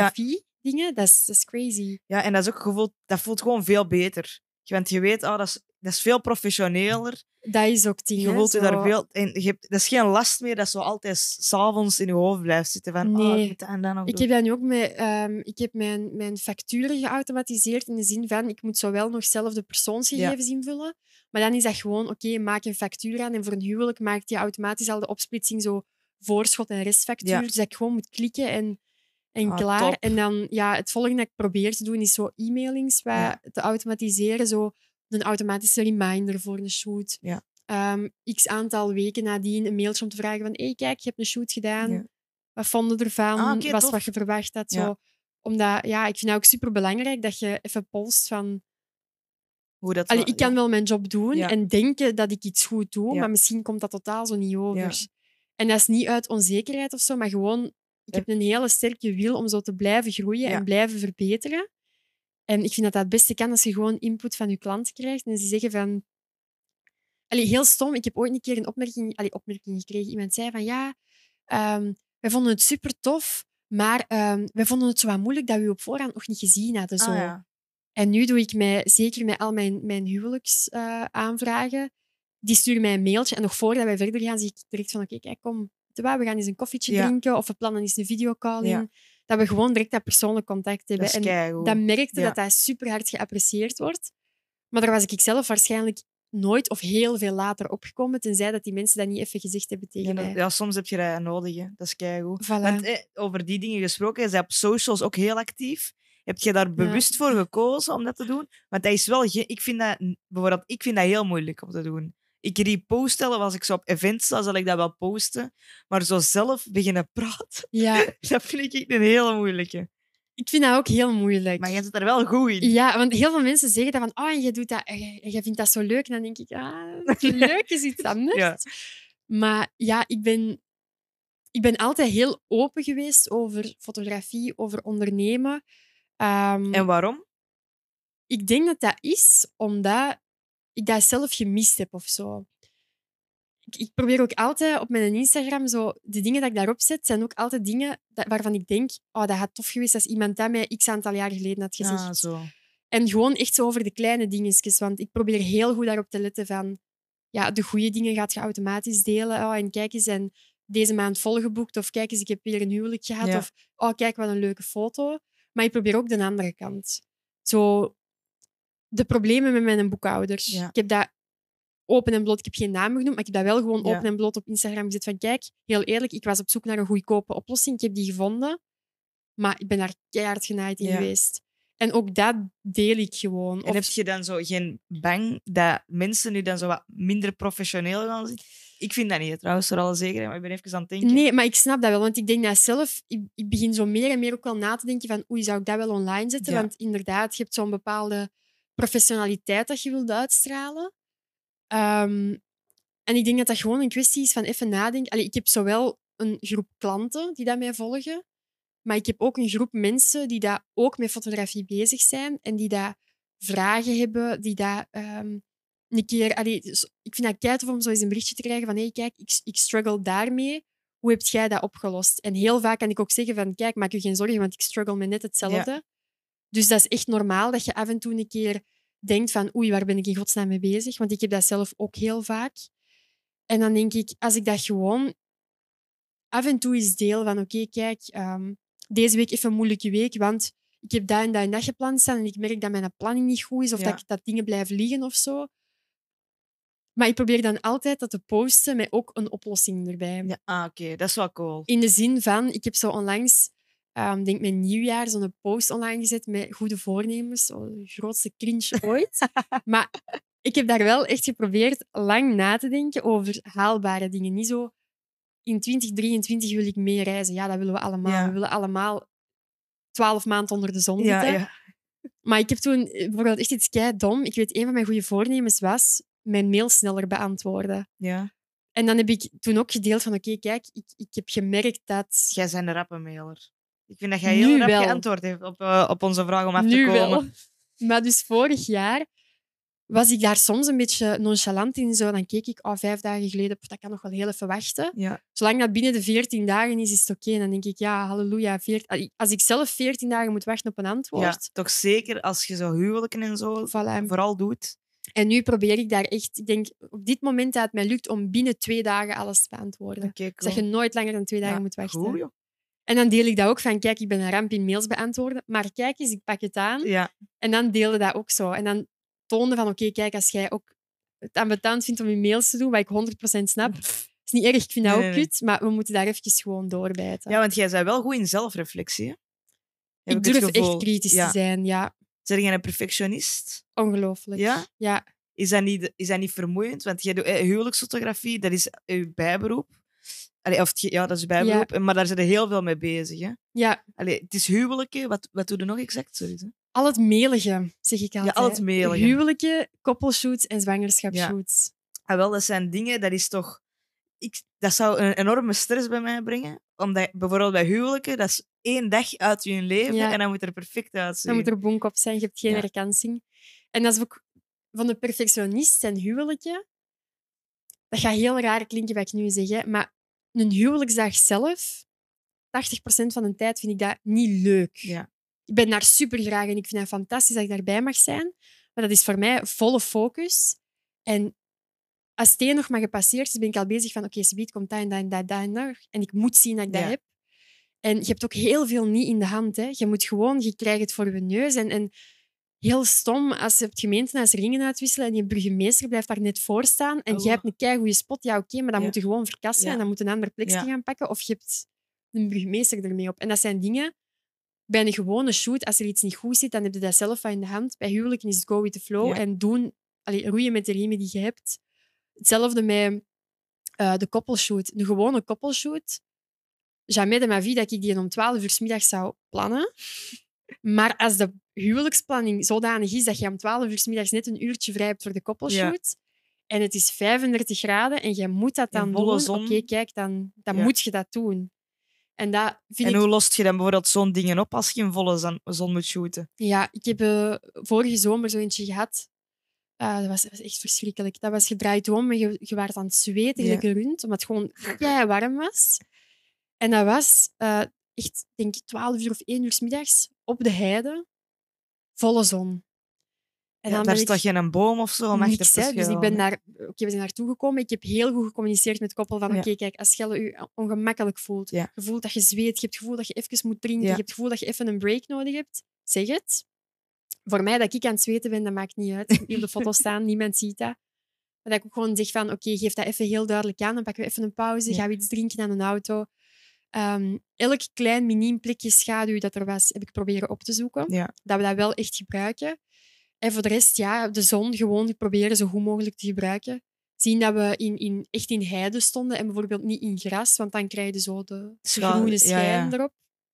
niet-fotografie dingen, dat is, dat is crazy. Ja, en dat is ook gevoeld, dat voelt gewoon veel beter. Want je weet, ah, dat is dat is veel professioneler. Dat is ook ding, Je hè, voelt je zo. daar veel... En je hebt, dat is geen last meer dat zo altijd 's avonds in je hoofd blijft zitten. Van, Nee. oh, ik moet dat en dat nog Ik doen. heb dat nu ook met... ehm, ik heb mijn, mijn facturen geautomatiseerd in de zin van ik moet zowel nog zelf de persoonsgegevens invullen, maar dan is dat gewoon, oké, maak een factuur aan en voor een huwelijk maakt je automatisch al de opsplitsing zo voorschot en restfactuur. Ja. Dus dat ik gewoon moet klikken en, en Ah, klaar. top. En dan, ja, het volgende dat ik probeer te doen is zo e-mailings wat Ja. te automatiseren, zo een automatische reminder voor een shoot. Ja. Ehm, x aantal weken nadien een mailtje om te vragen van hey, kijk, je hebt een shoot gedaan. Ja. Wat vonden ervan? Ah, oké, Was tof. wat je verwacht had? Ja. Zo. Omdat, ja, ik vind het ook superbelangrijk dat je even polst van... Hoe dat Allee, wel- ik kan ja. wel mijn job doen Ja. en denken dat ik iets goed doe, Ja. maar misschien komt dat totaal zo niet over. Ja. En dat is niet uit onzekerheid of zo, maar gewoon... Ik heb een hele sterke wil om zo te blijven groeien Ja. en blijven verbeteren. En ik vind dat dat het beste kan als je gewoon input van je klant krijgt en ze zeggen van... Allee, heel stom. Ik heb ooit een keer een opmerking, allee, opmerking gekregen. Iemand zei van ja, um, wij vonden het super tof, maar um, wij vonden het zo wat moeilijk dat we u op voorhand nog niet gezien hadden. Zo. Ah, ja. En nu doe ik mij, zeker met al mijn, mijn huwelijksaanvragen, uh, die sturen mij een mailtje. En nog voordat wij verder gaan, zie ik direct van oké, okay, kijk, kom, we gaan eens een koffietje Ja. drinken of we plannen eens een videocall in. Ja. Dat we gewoon direct dat persoonlijk contact hebben. Dat is en keigoed. dat merkte Ja. dat dat super hard geapprecieerd wordt. Maar daar was ik zelf waarschijnlijk nooit of heel veel later opgekomen, tenzij dat die mensen dat niet even gezegd hebben tegen Ja, mij. dat- ja, soms heb je dat nodig. Hè. Dat is keigoed. Voilà. Want eh, over die dingen gesproken, is hij op socials ook heel actief. Heb je daar bewust voor gekozen om dat te doen? Want dat is wel... ge- Ik vind dat, bijvoorbeeld, ik vind dat heel moeilijk om te doen. Ik repost al, als ik zo op events sta, zal ik dat wel posten. Maar zo zelf beginnen praten, Ja, dat vind ik een hele moeilijke. ik vind dat ook heel moeilijk. Maar je zit er wel goed in. Ja, want heel veel mensen zeggen dat van, oh, en je doet dat, en je, en je vindt dat zo leuk. En dan denk ik, ah, leuk is iets anders. Ja. Maar ja, ik ben, ik ben altijd heel open geweest over fotografie, over ondernemen. Um, En waarom? ik denk dat dat is omdat ik dat zelf gemist heb of zo. Ik, ik probeer ook altijd op mijn Instagram, zo, de dingen dat ik daarop zet, zijn ook altijd dingen dat, waarvan ik denk, oh, dat had tof geweest als iemand dat mij x aantal jaar geleden had gezegd. Ah, zo. En gewoon echt zo over de kleine dingetjes. Want ik probeer heel goed daarop te letten van... Ja, de goede dingen gaat je automatisch delen. Oh, en kijk eens, en deze maand volgeboekt. Of kijk eens, ik heb weer een huwelijk gehad. Ja. Of oh, kijk, wat een leuke foto. Maar ik probeer ook de andere kant. Zo, de problemen met mijn boekhouders. Ja. Ik heb dat open en bloot... Ik heb geen namen genoemd, maar ik heb dat wel gewoon Ja. open en bloot op Instagram gezet. Van kijk, heel eerlijk, ik was op zoek naar een goedkope oplossing. Ik heb die gevonden. Maar ik ben daar keihard genaaid in Ja. geweest. En ook dat deel ik gewoon. En Of- heb je dan zo geen bang dat mensen nu dan zo wat minder professioneel gaan zien? Ik vind dat niet, trouwens, voor alle zekerheid. Maar ik ben even aan het denken. Nee, maar ik snap dat wel. Want ik denk dat zelf... Ik, ik begin zo meer en meer ook wel na te denken van oei, zou ik dat wel online zetten? Ja. Want inderdaad, je hebt zo'n bepaalde professionaliteit dat je wilt uitstralen. Ehm, en ik denk dat dat gewoon een kwestie is van even nadenken. Allee, ik heb zowel een groep klanten die dat mij volgen, maar ik heb ook een groep mensen die daar ook met fotografie bezig zijn en die daar vragen hebben, die daar ehm, een keer... Allee, dus ik vind dat keitof om zo eens een berichtje te krijgen van hé, hey, kijk, ik, ik struggle daarmee. Hoe heb jij dat opgelost? En heel vaak kan ik ook zeggen van kijk, maak je geen zorgen, want ik struggle met net hetzelfde. Ja. Dus dat is echt normaal dat je af en toe een keer denkt van oei, waar ben ik in godsnaam mee bezig? Want ik heb dat zelf ook heel vaak. En dan denk ik, als ik dat gewoon af en toe eens deel van oké, kijk, ehm, deze week even een moeilijke week, want ik heb dat en dat en dat gepland staan en ik merk dat mijn planning niet goed is of Ja. dat, ik, dat dingen blijven liggen of zo. Maar ik probeer dan altijd dat te posten met ook een oplossing erbij. Ja, ah, oké. Dat is wel cool. In de zin van, ik heb zo onlangs, um, denk mijn nieuwjaar, zo'n post online gezet met goede voornemens. Zo, de grootste cringe ooit. Maar ik heb daar wel echt geprobeerd lang na te denken over haalbare dingen. Niet zo, in twintig drieëntwintig wil ik meer reizen. Ja, dat willen we allemaal. Ja. We willen allemaal twaalf maanden onder de zon Ja, zitten. ja. Maar ik heb toen eh, bijvoorbeeld echt iets kei dom. Ik weet, een van mijn goede voornemens was mijn mail sneller beantwoorden. ja. En dan heb ik toen ook gedeeld van oké, kijk, ik, ik heb gemerkt dat... Jij bent een rappe mailer. Ik vind dat jij Nu heel rap wel. geantwoord hebt op, uh, op onze vraag om af te Nu komen. wel. Maar dus vorig jaar was ik daar soms een beetje nonchalant in. Zo. Dan keek ik, oh, vijf dagen geleden, dat kan nog wel heel even wachten. Ja. Zolang dat binnen de veertien dagen is, is het oké. Dan denk ik, ja, halleluja. veertien Als ik zelf veertien dagen moet wachten op een antwoord... ja, toch zeker als je zo huwelijken en zo Voilà. vooral doet. En nu probeer ik daar echt... Ik denk op dit moment dat het mij lukt om binnen twee dagen alles te beantwoorden. Oké, Dus cool. dat je nooit langer dan twee dagen Ja, moet wachten. goed, joh. En dan deel ik dat ook van, kijk, ik ben een ramp in mails beantwoorden, maar kijk eens, ik pak het aan. Ja. En dan deelde dat ook zo. En dan toonde van, oké, kijk, als jij ook het ambetant vindt om je mails te doen, wat ik honderd procent snap, is niet erg, ik vind dat Nee, ook nee, kut, maar we moeten daar even gewoon doorbijten. Ja, want jij bent wel goed in zelfreflectie, hè? Heb ik het durf gevoel. echt kritisch Ja. te zijn, ja. Zeg jij een perfectionist? Ongelooflijk. Ja? Ja. Is dat niet, is dat niet vermoeiend? Want jij doet eh, huwelijksfotografie, dat is je bijberoep. Allee, of het ge- ja, dat is je bijberoep. Maar daar zijn er heel veel mee bezig. Hè? Ja. Allee, het is huwelijken. Wat, wat doe je nog exact? Sorry, hè? Al het melige, zeg ik altijd. Ja, al het melige. Huwelijken, koppelshoots en zwangerschapsshoots. Ah, wel, dat zijn dingen, dat is toch... Ik, dat zou een enorme stress bij mij brengen. Omdat bijvoorbeeld bij huwelijken, dat is één dag uit je leven Ja. en dan moet er perfect uitzien. Dan moet er bonk op zijn, je hebt geen Ja. herkansing. En dat is ook van de perfectionist en huwelijken. Dat gaat heel raar klinken wat ik nu zeg, hè, maar een huwelijksdag zelf, tachtig procent van de tijd vind ik dat niet leuk. Ja. Ik ben daar super graag en ik vind het fantastisch dat ik daarbij mag zijn. Maar dat is voor mij volle focus. En als het een nog maar gepasseerd is, ben ik al bezig van oké, okay, subiet komt dat en dat en dat, dat en dat. En ik moet zien dat ik dat Ja. heb. En je hebt ook heel veel niet in de hand. Hè. Je moet gewoon, je krijgt het voor je neus. En, en heel stom als je op het gemeentehuis ringen uitwisselen en je burgemeester blijft daar net voor staan en Oh. jij hebt een keigoede spot, ja oké, maar dan Ja. moet je gewoon verkassen Ja. en dan moet een ander plekje Ja. gaan pakken of je hebt een burgemeester ermee op. En dat zijn dingen, bij een gewone shoot, als er iets niet goed zit, dan heb je dat zelf wel in de hand. Bij huwelijken is het go with the flow Ja. en doen, allee, roeien met de riemen die je hebt. Hetzelfde met uh, de koppelshoot. Een gewone koppelshoot, jamais de ma vie dat ik die om twaalf uur 's middags zou plannen. Maar als de huwelijksplanning zodanig is dat je om twaalf uur 's middags net een uurtje vrij hebt voor de koppelshoot en het is vijfendertig graden en jij moet dat dan In volle doen, zon. oké, kijk, dan, dan Ja. moet je dat doen. En dat vind En ik... hoe lost je dan bijvoorbeeld zo'n dingen op als je in volle zon, zon moet shooten? Ja, ik heb uh, vorige zomer zo eentje gehad. Uh, dat, was, dat was echt verschrikkelijk. Dat was gedraaid om en je, je werd aan het zweten, Ja. gelijk rund, omdat het gewoon kei warm was. En dat was uh, echt, denk ik, twaalf uur of één uur 's middags op de heide, volle zon. En Ja, dan daar ben staat ik... geen boom of zo om Niks, achter te hè. Dus ik schuilen, ben hè? daar... Oké, okay, we zijn naartoe gekomen. Ik heb heel goed gecommuniceerd met het koppel van Ja. oké, okay, kijk, als je je ongemakkelijk voelt, Ja. je voelt dat je zweet, je hebt het gevoel dat je even moet drinken, Ja. je hebt het gevoel dat je even een break nodig hebt, zeg het. Voor mij, dat ik aan het zweten ben, dat maakt niet uit. Niet op de foto staan, niemand ziet dat. Maar dat ik ook gewoon zeg van oké, okay, geef dat even heel duidelijk aan, dan pakken we even een pauze, Ja. gaan we iets drinken aan een auto. Um, elk klein miniem plekje schaduw dat er was, heb ik proberen op te zoeken. Ja. Dat we dat wel echt gebruiken. En voor de rest, ja, de zon gewoon proberen zo goed mogelijk te gebruiken. Zien dat we in, in, echt in heide stonden en bijvoorbeeld niet in gras, want dan krijg je zo de, de Scha- groene ja, schijn ja. erop.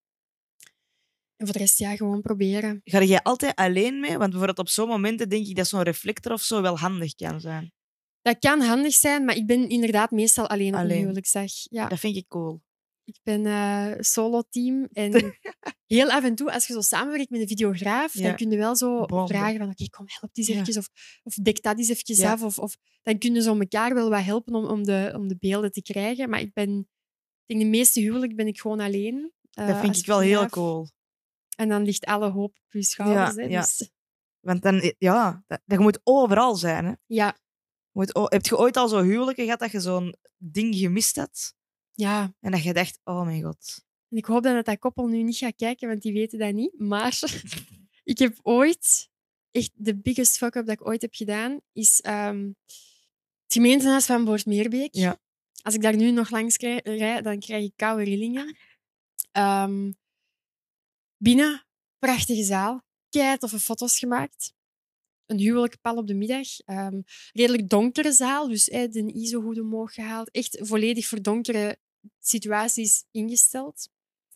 En voor de rest, ja, gewoon proberen. Ga jij altijd alleen mee? Want bijvoorbeeld op zo'n momenten denk ik dat zo'n reflector of zo wel handig kan zijn. Dat kan handig zijn, maar ik ben inderdaad meestal alleen op Alleen. een huwelijksdag. Ja. Dat vind ik cool. Ik ben uh, solo-team en heel af en toe, als je zo samenwerkt met een videograaf, Ja. dan kun je wel zo Bonden. vragen van oké, okay, kom, help die eens Ja. eventjes, of, of dek dat eens eventjes Ja. af. Of, of, dan kunnen ze elkaar wel wat helpen om, om, de, om de beelden te krijgen. Maar ik ben, ik denk de meeste huwelijk ben ik gewoon alleen. Uh, Dat vind als ik wel heel fotograaf. cool. En dan ligt alle hoop op je schouders. Ja, hè, ja. Dus, Want dan, ja, dat, dat, je moet overal zijn. Hè. ja, Je moet, o- heb je ooit al zo'n huwelijken gehad dat je zo'n ding gemist had? ja. En dat je dacht, oh mijn god. En ik hoop dat dat koppel nu niet gaat kijken, want die weten dat niet. Maar ik heb ooit, echt de biggest fuck-up dat ik ooit heb gedaan, is um, het gemeentehuis van Boortmeerbeek. Ja. Als ik daar nu nog langs krijg, rijd, dan krijg ik koude rillingen. Um, binnen, prachtige zaal. Keitoffe foto's gemaakt. Een huwelijk pal op de middag. Um, redelijk donkere zaal, dus eh, de I S O goed omhoog gehaald. Echt volledig voor donkere situaties ingesteld.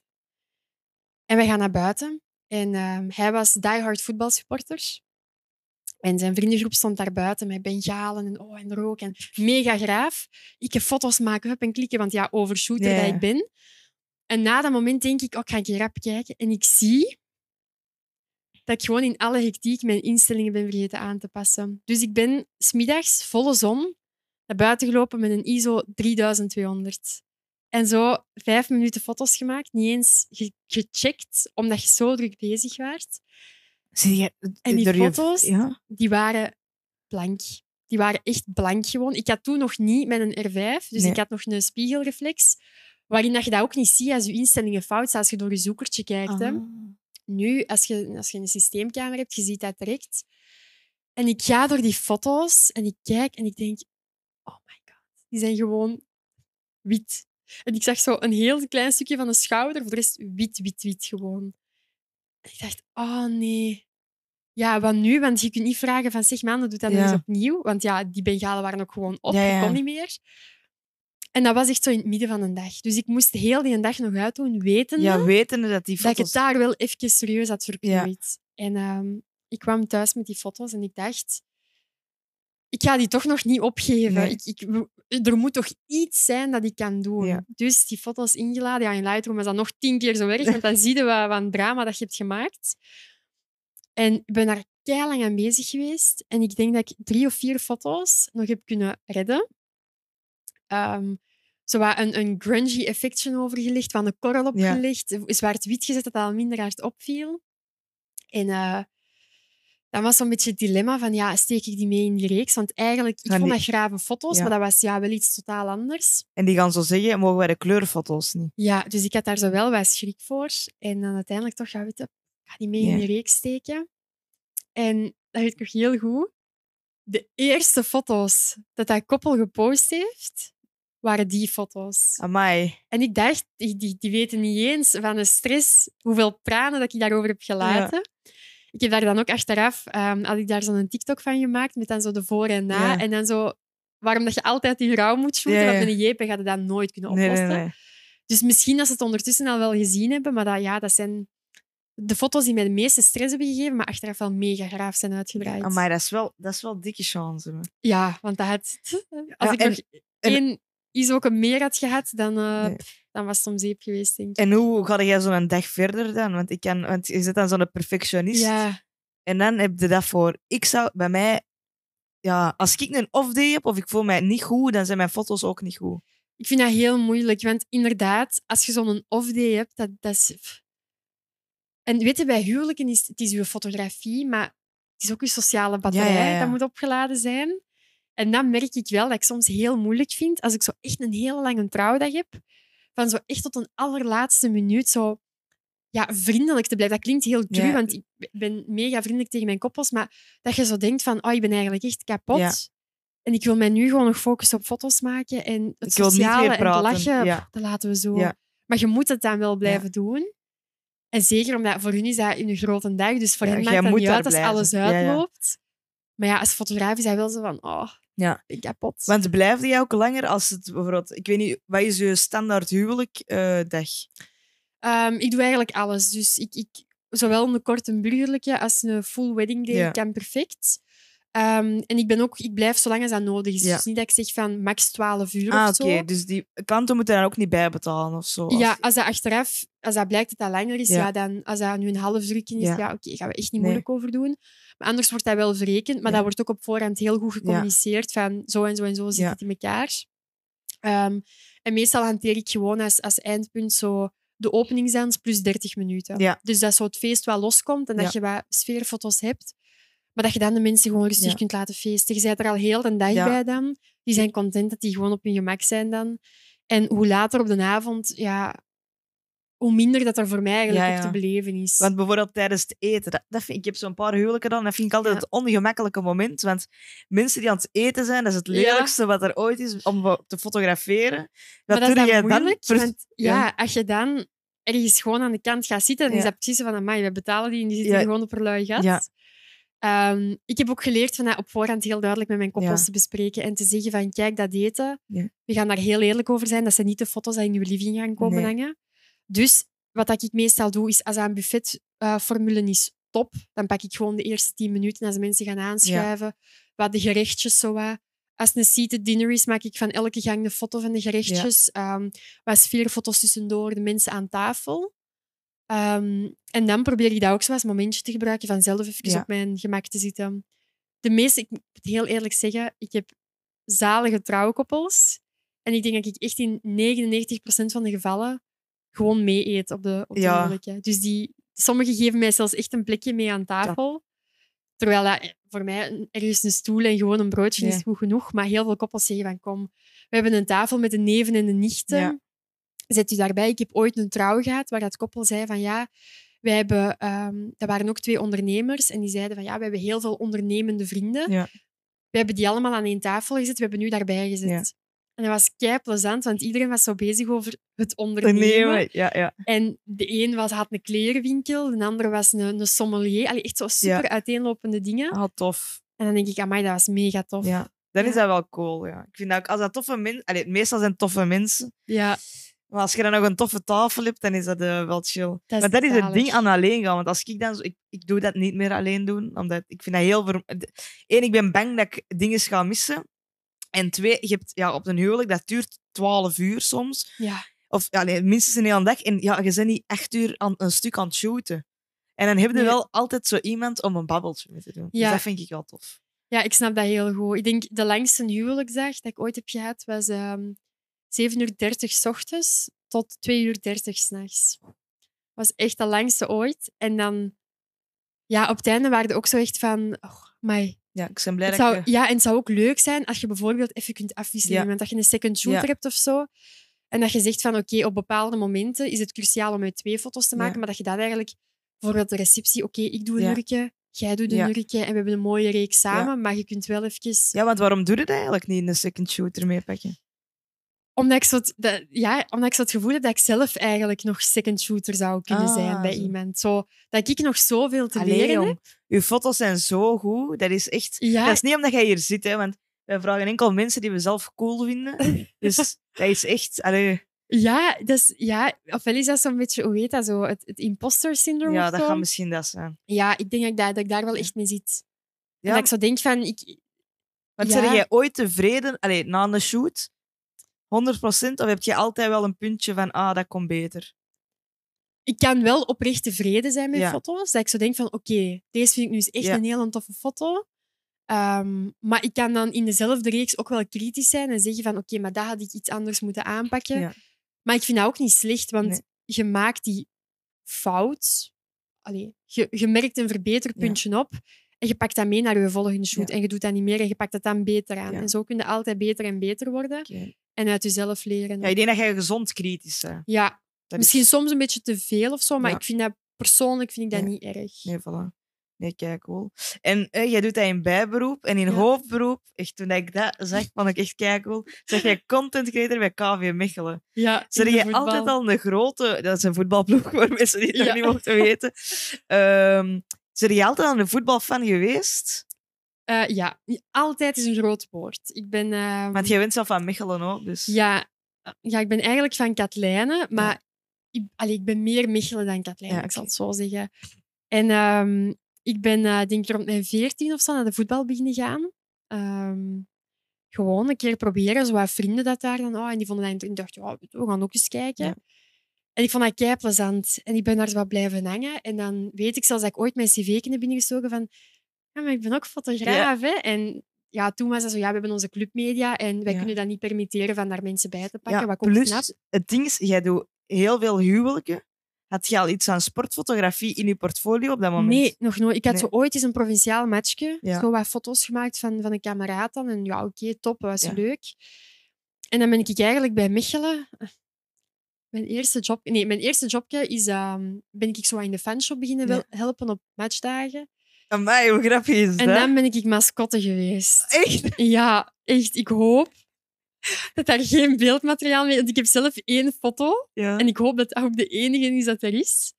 En wij gaan naar buiten. En um, hij was diehard voetbalsupporter. En zijn vriendengroep stond daar buiten met bengalen en, oh, en rook. En mega graaf. Ik heb foto's maken, hup en klikken, want ja, overshooter Ja. dat ik ben. En na dat moment denk ik, oh, ik ga een keer rap kijken. En ik zie dat ik gewoon in alle hectiek mijn instellingen ben vergeten aan te passen. Dus ik ben 's middags, volle zon, naar buiten gelopen met een I S O drieduizend tweehonderd. En zo vijf minuten foto's gemaakt, niet eens ge- gecheckt, omdat je zo druk bezig was. Zie je, En die door je- foto's, ja? die waren blank. Die waren echt blank gewoon. Ik had toen nog niet met een R vijf, dus Nee. ik had nog een spiegelreflex, waarin dat je dat ook niet ziet als je instellingen fout staan, als je door je zoekertje kijkt. Hè. Ah. Nu, als je, als je een systeemcamera hebt, je ziet dat direct. En ik ga door die foto's en ik kijk en ik denk, oh my god, die zijn gewoon wit. En ik zag zo een heel klein stukje van de schouder, voor de rest wit, wit, wit gewoon. En ik dacht, oh nee. Ja, wat nu? Want je kunt niet vragen van, zeg man, doe dat nog Ja. eens opnieuw. Want ja, die bengalen waren ook gewoon op, Ja, je ja. kon niet meer. En dat was echt zo in het midden van een dag. Dus ik moest heel die dag nog uitdoen, wetende Ja, wetende dat die dat ik foto's... het daar wel even serieus had verplooid. En ehm, ik kwam thuis met die foto's en ik dacht, ik ga die toch nog niet opgeven. Nee. Ik, ik, er moet toch iets zijn dat ik kan doen. Ja. Dus die foto's ingeladen. Ja, in Lightroom is dat nog tien keer zo erg, want dan zie je wat, wat een drama dat je hebt gemaakt. En ik ben daar keilang aan bezig geweest. En ik denk dat ik drie of vier foto's nog heb kunnen redden. Um, zo wat een, een grungy effectje overgelegd, van de korrel opgelegd, ja. Zwart-wit gezet, dat het al minder hard opviel. En uh, dat was zo'n beetje het dilemma van, ja, steek ik die mee in die reeks? Want eigenlijk, ik Gaan vond die... dat grave foto's, ja. maar dat was ja, wel iets totaal anders. En die gaan zo zeggen, mogen wij de kleurfoto's niet? Ja, dus ik had daar zo wel wat schrik voor. En dan uiteindelijk toch, ja, weet je, ik ga die mee ja. in die reeks steken. En dat weet ik nog heel goed. De eerste foto's dat dat koppel gepost heeft, waren die foto's. Amai. En ik dacht, die, die, die weten niet eens van de stress, hoeveel tranen dat ik daarover heb gelaten. Ja. Ik heb daar dan ook achteraf, um, had ik daar zo'n TikTok van gemaakt, met dan zo de voor en na. Ja. En dan zo, waarom dat je altijd die rouw moet shooten, ja, ja. want met een JPEG had je dat nooit kunnen oplossen. Nee, nee, nee. Dus misschien dat ze het ondertussen al wel gezien hebben, maar dat, ja, dat zijn de foto's die mij de meeste stress hebben gegeven, maar achteraf wel mega graaf zijn uitgedraaid. Maar dat is wel, dat is wel dikke chance. Man. Ja, want dat had... Als ja, ik en, nog één is ook een meer had gehad, dan, uh, nee. dan was het om zeep geweest, denk ik. En hoe ga jij zo'n dag verder dan? Want, ik kan, want je zit dan zo'n perfectionist. Ja. En dan heb je dat voor... Ik zou bij mij... Ja, als ik een off-day heb of ik voel mij niet goed, dan zijn mijn foto's ook niet goed. Ik vind dat heel moeilijk, want inderdaad, als je zo'n off-day hebt, dat, dat is... En weet je, bij huwelijken is het is uw fotografie, maar het is ook uw sociale batterij ja, ja, ja. dat moet opgeladen zijn. En dan merk ik wel dat ik soms heel moeilijk vind, als ik zo echt een hele lange trouwdag heb, van zo echt tot een allerlaatste minuut zo ja, vriendelijk te blijven. Dat klinkt heel cru, ja. want ik ben mega vriendelijk tegen mijn koppels, maar dat je zo denkt van, oh, ik ben eigenlijk echt kapot. Ja. En ik wil mij nu gewoon nog focussen op foto's maken en het ik sociale en het lachen, ja. dat laten we zo. Ja. Maar je moet het dan wel blijven ja. doen. En zeker omdat voor hun is dat een grote dag, dus voor ja, hen maakt dat niet uit als blijven. alles uitloopt. Ja, ja. Maar ja, als fotograaf is dat wel zo van, oh, ja. ik ben kapot. Want blijf jij ook langer als het bijvoorbeeld... Ik weet niet, wat is je standaard huwelijkdag? Uh, um, ik doe eigenlijk alles. Dus ik, ik, zowel een korte burgerlijke als een full wedding day ja. kan perfect. Um, en ik, ben ook, ik blijf zolang als dat nodig is. Ja. Dus niet dat ik zeg van max twaalf uur ah, of zo. Oké, okay. Dus die klanten moeten daar ook niet bijbetalen of zo? Ja, als dat achteraf, als dat blijkt dat dat langer is, ja. Ja, dan, als dat nu een half uurtje is, ja, ja oké, okay, gaan we echt niet moeilijk nee. over doen. Maar anders wordt dat wel verrekend, maar ja. dat wordt ook op voorhand heel goed gecommuniceerd ja. van zo en zo en zo zit ja. het in elkaar. Um, en meestal hanteer ik gewoon als, als eindpunt zo de openingsdans plus dertig minuten. Ja. Dus dat zo het feest wel loskomt en dat ja. je wat sfeerfoto's hebt. Maar dat je dan de mensen gewoon rustig ja. kunt laten feesten. Je bent er al heel de dag ja. bij dan. Die zijn content dat die gewoon op hun gemak zijn dan. En hoe later op de avond, ja, hoe minder dat er voor mij eigenlijk ja, ja. op te beleven is. Want bijvoorbeeld tijdens het eten, dat, dat vind, ik heb zo'n paar huwelijken dan, dat vind ik altijd ja. het ongemakkelijke moment. Want mensen die aan het eten zijn, dat is het lelijkste ja. wat er ooit is om te fotograferen. Wat maar dat is dan moeilijk, dan... want ja, ja, als je dan ergens gewoon aan de kant gaat zitten, dan ja. is dat precies van, amai, we betalen die en die zitten ja. gewoon op een lui gat. Ja. Um, ik heb ook geleerd van dat op voorhand heel duidelijk met mijn koppels ja. te bespreken en te zeggen van, kijk, dat eten, ja. we gaan daar heel eerlijk over zijn, dat zijn niet de foto's die in uw living gaan komen nee. hangen. Dus wat ik meestal doe, is als dat een buffetformule uh, is, top, dan pak ik gewoon de eerste tien minuten als de mensen gaan aanschuiven, ja. wat de gerechtjes zo wat. Als het een seated dinner is, maak ik van elke gang de foto van de gerechtjes, ja. um, wat sfeerfoto's tussendoor, de mensen aan tafel. Um, en dan probeer ik dat ook zo als momentje te gebruiken van zelf even ja. op mijn gemak te zitten. De meeste, ik moet het heel eerlijk zeggen, ik heb zalige trouwkoppels. En ik denk dat ik echt in negenennegentig procent van de gevallen gewoon mee eet op de, op de ja. huwelijken. Dus die, sommigen geven mij zelfs echt een plekje mee aan tafel. Ja. Terwijl dat, voor mij ergens een stoel en gewoon een broodje Ja. is goed genoeg. Maar heel veel koppels zeggen van kom, we hebben een tafel met de neven en de nichten. Ja. Zet u daarbij. Ik heb ooit een trouw gehad waar dat koppel zei van ja, wij hebben, um, dat waren ook twee ondernemers en die zeiden van ja, we hebben heel veel ondernemende vrienden. Ja. We hebben die allemaal aan één tafel gezet, we hebben nu daarbij gezet. Ja. En dat was kei plezant, want iedereen was zo bezig over het ondernemen. Nee, ja, ja. En de een was, had een klerenwinkel, de andere was een, een sommelier. Allee, echt zo super Ja. uiteenlopende dingen. Ah, tof. En dan denk ik, amai, dat was mega tof. Ja. Dan is Ja. dat wel cool, ja. Ik vind dat ook, als dat toffe mensen... Allee, meestal zijn het toffe mensen. Ja, Maar als je dan nog een toffe tafel hebt, dan is dat uh, wel chill. Dat is maar dat is het zalig. ding aan alleen gaan. Want als ik dan... Zo, ik, ik doe dat niet meer alleen doen. Omdat ik vind dat heel... Ver... Eén, ik ben bang dat ik dingen ga missen. En twee, je hebt ja, op een huwelijk, dat duurt twaalf uur soms. ja. Of ja, nee, minstens een hele dag. En ja, je bent niet echt uur aan, een stuk aan het shooten. En dan heb je Nee. wel altijd zo iemand om een babbeltje mee te doen. Dus Ja. dat vind ik wel tof. ja, ik snap dat heel goed. Ik denk, de langste huwelijksdag dat ik ooit heb gehad, was um, zeven uur dertig 's ochtends tot twee uur dertig 's nachts. Dat was echt de langste ooit. En dan... Ja, op het einde waren er ook zo echt van... Oh, amai. Ja, ik ben blij Het dat zou, ik... ja, en het zou ook leuk zijn als je bijvoorbeeld even kunt afwisselen. Ja. Want dat je een second shooter Ja. hebt of zo. En dat je zegt van oké, op bepaalde momenten is het cruciaal om uit twee foto's te maken. Ja. Maar dat je dat eigenlijk... Bijvoorbeeld de receptie. Oké, ik doe een Ja. nurkje. Jij doet een Ja. nurkje. En we hebben een mooie reeks samen. Ja. Maar je kunt wel even... Ja, want waarom doe je dat eigenlijk niet in een second shooter meepakken? Omdat ik, zo het, dat, ja, omdat ik zo het gevoel heb dat ik zelf eigenlijk nog second shooter zou kunnen Ah, zijn bij zo. iemand. Zo, dat ik nog zoveel te Allee, leren heb. jong. Uw foto's zijn zo goed. Dat is echt... Ja, Dat is niet omdat jij hier zit, hè, want wij vragen enkel mensen die we zelf cool vinden. Dus dat is echt... Allee, ja, dus, ja, ofwel is dat zo'n beetje, hoe heet dat zo? Het, het imposter syndrome ja, of dat zo. gaat misschien dat zijn. Ja, ik denk dat ik, daar, dat ik daar wel echt mee zit. En Ja, dat ik zo denk van... Ik, want ja. ben jij ooit tevreden allee, na een shoot? honderd procent? Of heb je altijd wel een puntje van, ah, dat komt beter? ik kan wel oprecht tevreden zijn met Ja. foto's. Dat ik zo denk van, oké, deze vind ik nu eens echt Ja. een heel toffe foto. Ehm, maar ik kan dan in dezelfde reeks ook wel kritisch zijn en zeggen van, oké, maar dat had ik iets anders moeten aanpakken. Ja. Maar ik vind dat ook niet slecht, want Nee. je maakt die fout. Allee, je, je merkt een verbeterpuntje op en je pakt dat mee naar je volgende shoot. Ja. En je doet dat niet meer en je pakt dat dan beter aan. Ja. En zo kun je altijd beter en beter worden Oké. en uit jezelf leren. Ja, ik denk dat jij gezond kritisch bent. Ja, Dat misschien is... soms een beetje te veel of zo, maar Ja. ik vind dat persoonlijk vind ik dat Nee. niet erg. Nee, voilà. Nee, kijk, cool. En eh, jij doet dat in bijberoep en in Ja. hoofdberoep. Echt, toen ik dat zag, vond ik echt kijk cool. Zeg jij content creator bij K V Mechelen. Ja, Zeg in de jij voetbal. altijd al een grote... Dat is een voetbalploeg voor mensen die het nog Ja. niet mochten weten. Um, zeg jij altijd al een voetbalfan geweest? Eh, ja, altijd is een groot woord. Ik ben... ehm, Want jij bent zelf van Mechelen ook, dus... ja, ja, ik ben eigenlijk van Katlijnen, maar Ja. ik, allee, ik ben meer Mechelen dan Katlijnen, Ja, ik zal oké. het zo zeggen. En ehm, ik ben, eh, denk ik, rond mijn veertien of zo naar de voetbal beginnen gaan. Ehm, gewoon een keer proberen. Zo wat vrienden dat daar dan... Oh, en die vonden dat... Ik dacht, ja, we gaan ook eens kijken. Ja. En ik vond dat kei plezant. En ik ben daar zo wat blijven hangen. En dan weet ik zelfs dat ik ooit mijn cv heb binnengestoken van... Ja, maar ik ben ook fotograaf, hè. En ja, toen was dat zo... Ja, we hebben onze clubmedia en wij Ja. kunnen dat niet permitteren van daar mensen bij te pakken. Ja, wat ik ook plus, snap. het ding is, jij doet heel veel huwelijken. Had je al iets aan sportfotografie in je portfolio op dat moment? Nee, nog nooit. Ik had Nee. zo ooit eens een provinciaal matchje. Ja. Zo wat foto's gemaakt van, van een kameraad dan. En ja, oké, top, dat was Ja. leuk. En dan ben ik eigenlijk bij Mechelen... Mijn eerste job... Nee, mijn eerste jobje is... ehm, ben ik zo in de fanshop beginnen wel helpen op matchdagen. Amai, hoe grappig is En dat? dan ben ik mascotte geweest. Echt? Ja, echt. Ik hoop dat daar geen beeldmateriaal mee is. Want ik heb zelf één foto. Ja. En ik hoop dat dat ook de enige is dat er is.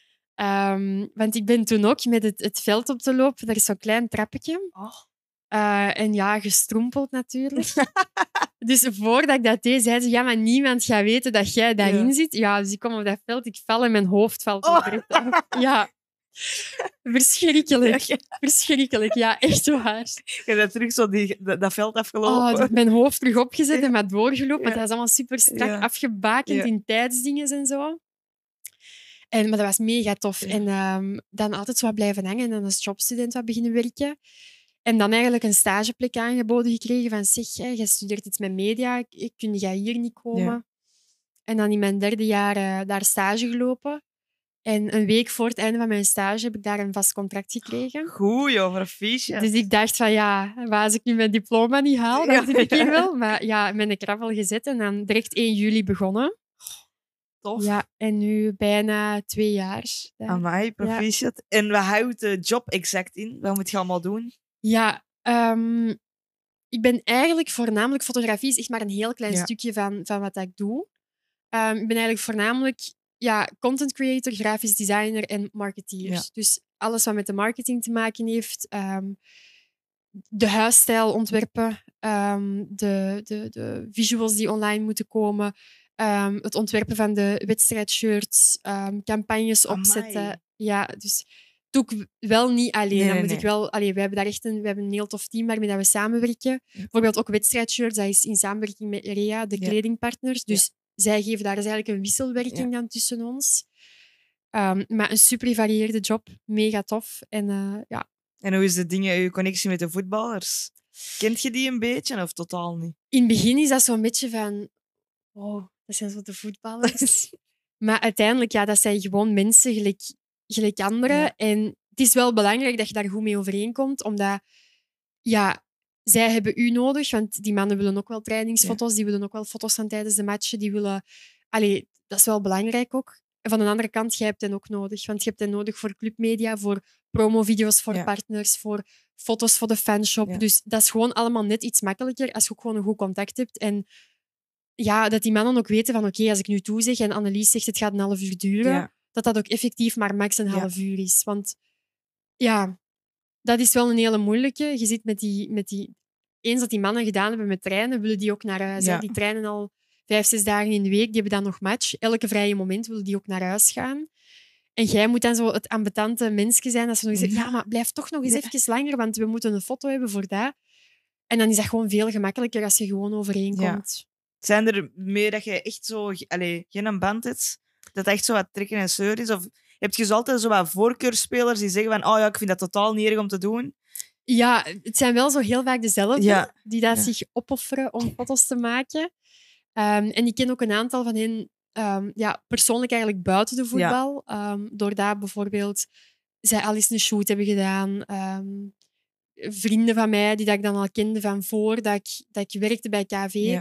Ehm, want ik ben toen ook met het, het veld op te lopen. Er is zo'n klein trappetje. Oh. Eh, en ja, gestrompeld natuurlijk. Dus voordat ik dat deed, zei ze... Ja, maar niemand gaat weten dat jij daarin Ja. zit. Ja, dus ik kom op dat veld, ik val en mijn hoofd valt Oh. oprecht af. Ja. Verschrikkelijk. Ja, Verschrikkelijk, ja, echt waar. Je bent terug zo die, dat, dat veld Oh, afgelopen. dat mijn hoofd terug opgezet en maar doorgelopen. Ja. Dat was allemaal super strak Ja. afgebakend Ja. in tijdsdingen en zo. En, maar dat was mega tof. Ja. En ehm, dan altijd zo wat blijven hangen en dan als jobstudent wat beginnen werken. En dan eigenlijk een stageplek aangeboden gekregen van zeg, hè, jij studeert iets met media, k- kun jij hier niet komen? Ja. En dan in mijn derde jaar eh, daar stage gelopen. En een week voor het einde van mijn stage heb ik daar een vast contract gekregen. Goed, joh, proficiat. Dus ik dacht van ja, waar als ik nu mijn diploma niet haal, dan Ja, zit ik hier ja. wel. Maar ja, met een krabbel gezet en dan direct één juli begonnen. Tof. Ja, en nu bijna twee jaar. daar. Amai, proficiat. En wat houdt de job exact in? Wat moet je allemaal doen? Ja, ehm, ik ben eigenlijk voornamelijk... Fotografie is echt maar een heel klein Ja. stukje van, van wat ik doe. Ehm, ik ben eigenlijk voornamelijk ja, content creator, grafisch designer en marketeer. Ja. Dus alles wat met de marketing te maken heeft. ehm, de huisstijl ontwerpen, ehm, de, de, de visuals die online moeten komen, ehm, het ontwerpen van de wedstrijdshirts, ehm, campagnes Amai. opzetten. Ja, dus doe ik wel niet alleen. Nee, Dan nee, moet nee. ik wel, allee, we hebben daar echt een, we hebben een heel tof team waarmee dat we samenwerken. Bijvoorbeeld ook wedstrijdshirts, dat is in samenwerking met Rea, de Ja. kledingpartners. Dus zij geven daar is eigenlijk een wisselwerking dan tussen ons. Ehm, maar een super gevarieerde job, mega tof. En uh, ja, En hoe is de dingen, je connectie met de voetballers? Kent je die een beetje of totaal niet? in het begin is dat zo'n beetje van... Oh, dat zijn zo de voetballers. Maar uiteindelijk, ja, dat zijn gewoon mensen gelijk, gelijk anderen. Ja. En het is wel belangrijk dat je daar goed mee overeenkomt, omdat ja, zij hebben u nodig, want die mannen willen ook wel trainingsfoto's, die willen ook wel foto's van tijdens de matchen, die willen... Allee, dat is wel belangrijk ook. En van de andere kant, jij hebt hen ook nodig, want je hebt hen nodig voor clubmedia, voor promovideo's voor Ja. partners, voor foto's voor de fanshop. Ja. Dus dat is gewoon allemaal net iets makkelijker als je ook gewoon een goed contact hebt. En ja, dat die mannen ook weten van oké, als ik nu toezeg en Annelies zegt het gaat een half uur duren, Ja. dat dat ook effectief maar max een Ja. half uur is. Want ja, dat is wel een hele moeilijke. Je zit met die, met die... Eens dat die mannen gedaan hebben met trainen, willen die ook naar huis. hè. Ja. Die trainen al vijf, zes dagen in de week. Die hebben dan nog match. Elke vrije moment willen die ook naar huis gaan. En jij moet dan zo het ambetante mensje zijn dat ze nog eens zeggen, Ja. ja, maar blijf toch nog eens Ja. even langer, want we moeten een foto hebben voor dat. En dan is dat gewoon veel gemakkelijker als je gewoon overeenkomt. Zijn er meer dat je echt zo... Allee, geen band hebt? Dat echt zo wat trekken en sleur is? Of heb je zo altijd zo wat voorkeursspelers die zeggen van oh ja, ik vind dat totaal niet erg om te doen? Ja, het zijn wel zo heel vaak dezelfde Ja. die dat Ja. zich opofferen om foto's te maken. Ehm, en ik ken ook een aantal van hen ehm, ja, persoonlijk eigenlijk buiten de voetbal. Ehm, doordat bijvoorbeeld zij al eens een shoot hebben gedaan. Ehm, vrienden van mij die dat ik dan al kende van voor dat ik, dat ik werkte bij K V. Ja.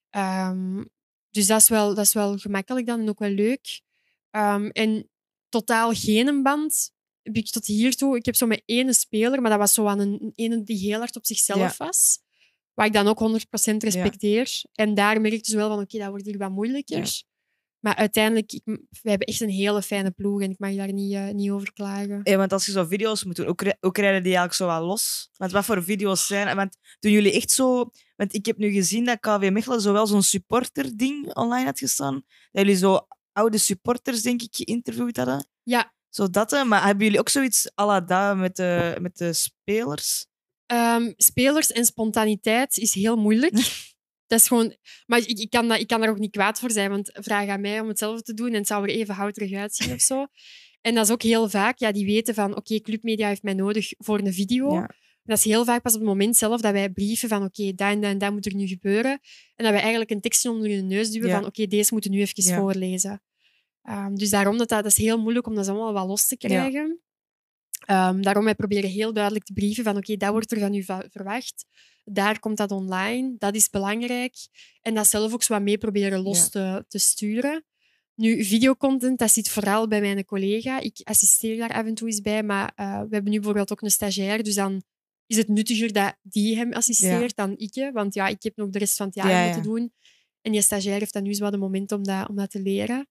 Ehm, dus dat is, wel, dat is wel gemakkelijk dan en ook wel leuk. Ehm, en totaal geen band heb ik tot hiertoe. Ik heb zo met ene speler, maar dat was zo aan een ene die heel hard op zichzelf Ja. was. Waar ik dan ook honderd procent respecteer. En daar merkte ze wel van, oké, dat wordt hier wat moeilijker. Ja. Maar uiteindelijk, ik, we hebben echt een hele fijne ploeg en ik mag daar niet, uh, niet over klagen. Ja, want als je zo video's moet doen, hoe, kri- hoe krijgen die eigenlijk zo wat los? Want wat voor video's zijn... Want doen jullie echt zo... Want ik heb nu gezien dat K V Mechelen zo wel zo'n supporter-ding online had gestaan. Dat jullie zo oude supporters, denk ik, geïnterviewd hadden. Ja, Zo dat, hè. Maar hebben jullie ook zoiets à la dat met de, met de spelers? um, spelers en spontaniteit is heel moeilijk. Dat is gewoon... Maar ik, ik, kan dat, ik kan daar ook niet kwaad voor zijn, want vraag aan mij om hetzelfde te doen en het zou er even houterig uitzien of zo. En dat is ook heel vaak, ja, die weten van oké, okay, Clubmedia heeft mij nodig voor een video. Ja. En dat is heel vaak pas op het moment zelf dat wij brieven van oké, okay, dat en dat en dat moet er nu gebeuren. En dat wij eigenlijk een tekstje onder hun neus duwen Ja. van oké, okay, deze moeten we nu even Ja. voorlezen. Um, dus daarom dat, dat, dat is heel moeilijk om dat allemaal wat los te krijgen. Ja. Um, daarom wij proberen heel duidelijk te brieven van oké, okay, dat wordt er van u va- verwacht. Daar komt dat online. Dat is belangrijk. En dat zelf ook zo wat mee proberen los ja. te, te sturen. Nu, videocontent, dat zit vooral bij mijn collega. Ik assisteer daar af en toe eens bij, maar uh, we hebben nu bijvoorbeeld ook een stagiair, dus dan is het nuttiger dat die hem assisteert ja. dan ik. Want ja, ik heb nog de rest van het jaar ja, moeten ja. doen. En die stagiair heeft dan nu eens wat een moment om dat, om dat te leren.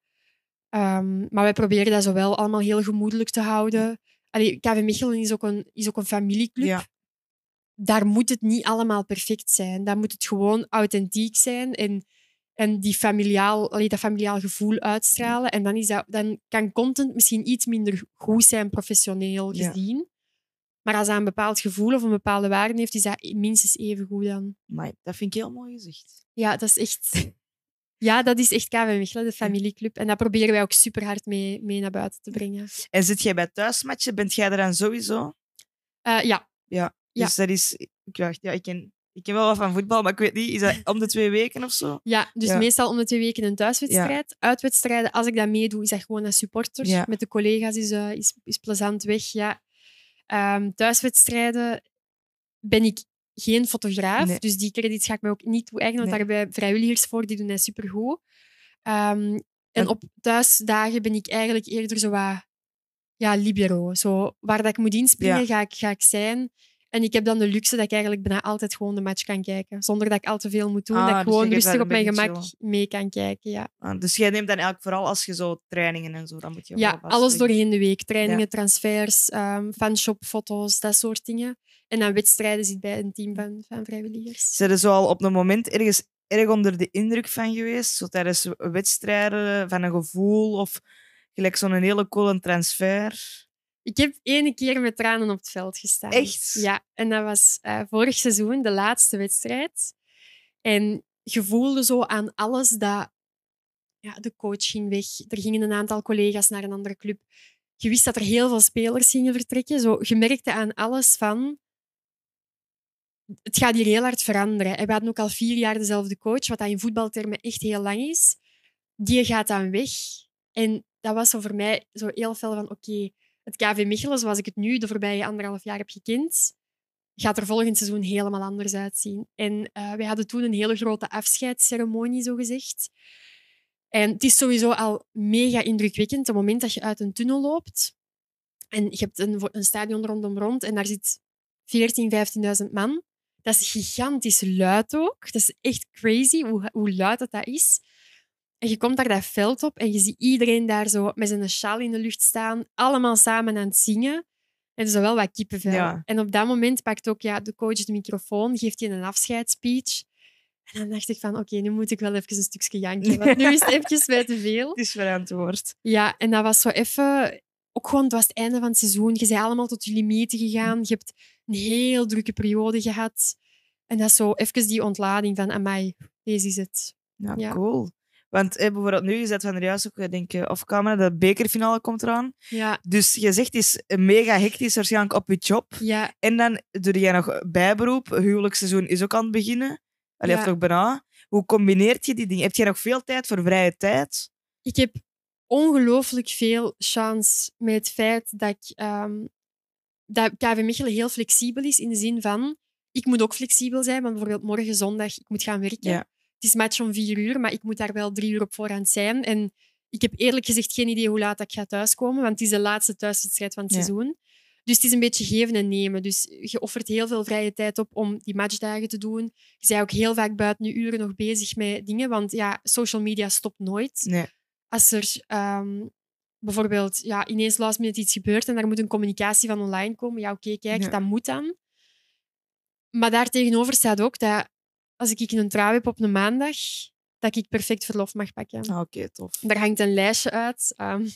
Um, maar wij proberen dat zowel allemaal heel gemoedelijk te houden. Allee, K V Mechelen is ook een, is ook een familieclub. Ja. Daar moet het niet allemaal perfect zijn. Daar moet het gewoon authentiek zijn en, en die familiaal, allee, dat familiaal gevoel uitstralen. En dan, is dat, dan kan content misschien iets minder goed zijn, professioneel gezien. Ja. Maar als dat een bepaald gevoel of een bepaalde waarde heeft, is dat minstens even goed dan. Maar dat vind ik heel mooi gezegd. Ja, dat is echt... Ja, dat is echt K V Mechelen, de familieclub. En dat proberen wij ook super hard mee, mee naar buiten te brengen. En zit jij bij thuismatchen? Bent jij er dan sowieso? Uh, ja. Ja. Dus ja. dat is... Ik, wacht, ja, ik ken Ik ken wel wat van voetbal, maar ik weet niet, is dat om de twee weken of zo? Ja, dus Ja. meestal om de twee weken een thuiswedstrijd. Uitwedstrijden, als ik dat meedoe, is dat gewoon als supporter. Ja. Met de collega's is, uh, is, is plezant weg. Ja. Um, thuiswedstrijden ben ik geen fotograaf, Nee. dus die credits ga ik me ook niet toe-eigenen, want Nee. daar hebben wij vrijwilligers voor, die doen dat supergoed. Um, en En- op thuisdagen ben ik eigenlijk eerder zo wat ja, libero. Zo, waar dat ik moet inspringen, Ja. ga, ik, ga ik zijn. En ik heb dan de luxe dat ik eigenlijk bijna altijd gewoon de match kan kijken. Zonder dat ik al te veel moet doen. Ah, dat ik dus gewoon je kunt rustig daar op mijn een beetje gemak mee kan kijken. Ja, Ah, dus jij neemt dan eigenlijk vooral als je zo trainingen en zo, dan moet je wel ja vast alles liggen. doorheen de week. Trainingen, Ja. transfers, um, fanshopfoto's, dat soort dingen. En dan wedstrijden zit bij een team van, van vrijwilligers. Zijn er zo al op een moment ergens erg onder de indruk van geweest? Zo tijdens wedstrijden, van een gevoel of gelijk zo'n hele coole transfer? Ik heb ene keer met tranen op het veld gestaan. Echt? Ja, en dat was uh, vorig seizoen, de laatste wedstrijd. En je voelde zo aan alles dat... Ja, de coach ging weg. Er gingen een aantal collega's naar een andere club. Je wist dat er heel veel spelers gingen vertrekken. Zo, je merkte aan alles van... Het gaat hier heel hard veranderen. En we hadden ook al vier jaar dezelfde coach, wat dat in voetbaltermen echt heel lang is. Die gaat dan weg. En dat was zo voor mij zo heel fel van... Oké, okay, het K V Mechelen, zoals ik het nu de voorbije anderhalf jaar heb gekend, gaat er volgend seizoen helemaal anders uitzien. En uh, wij hadden toen een hele grote afscheidsceremonie, zogezegd. En het is sowieso al mega indrukwekkend, het moment dat je uit een tunnel loopt en je hebt een, een stadion rondom rond en daar zit veertien, vijftienduizend man. Dat is gigantisch luid ook. Dat is echt crazy hoe, hoe luid dat, dat is. En je komt daar dat veld op en je ziet iedereen daar zo met zijn sjaal in de lucht staan, allemaal samen aan het zingen. En zo wel wat kippenvel. Ja. En op dat moment pakt ook ja, de coach de microfoon, geeft hij een afscheidsspeech. En dan dacht ik van, oké, okay, nu moet ik wel even een stukje janken. Want nu is het even bij te veel. Het is verantwoord. Ja, en dat was zo even... Ook gewoon, het was het einde van het seizoen. Je bent allemaal tot je limieten gegaan. Je hebt een heel drukke periode gehad. En dat is zo even die ontlading van, amai, deze is het. Ja, Ja. cool. Want eh, bijvoorbeeld nu, je zet van er juist ook, denk ik, off-camera, de bekerfinale komt eraan. Ja, Dus je zegt, het is mega hectisch waarschijnlijk op je job. ja. En dan doe jij nog bijberoep. Huwelijksseizoen is ook aan het beginnen. Allee, Ja. of toch bijna. Hoe combineert je die dingen? Heb jij nog veel tijd voor vrije tijd? Ik heb ongelooflijk veel chance met het feit dat, ik, um, dat K V Mechelen heel flexibel is. In de zin van, ik moet ook flexibel zijn. Want bijvoorbeeld morgen zondag, ik moet gaan werken. Ja. Het is match om vier uur, maar ik moet daar wel drie uur op voorhand zijn. En ik heb eerlijk gezegd geen idee hoe laat ik ga thuiskomen. Want het is de laatste thuiswedstrijd van het Ja. seizoen. Dus het is een beetje geven en nemen. Dus je offert heel veel vrije tijd op om die matchdagen te doen. Je bent ook heel vaak buiten je uren nog bezig met dingen. Want ja, social media stopt nooit. Nee. Als er um, bijvoorbeeld ja, ineens last minute iets gebeurt en daar moet een communicatie van online komen, ja oké, okay, kijk, Ja. dat moet dan. Maar daartegenover staat ook dat als ik een trouw heb op een maandag, dat ik perfect verlof mag pakken. Ah, oké, okay, tof. Daar hangt een lijstje uit. Um,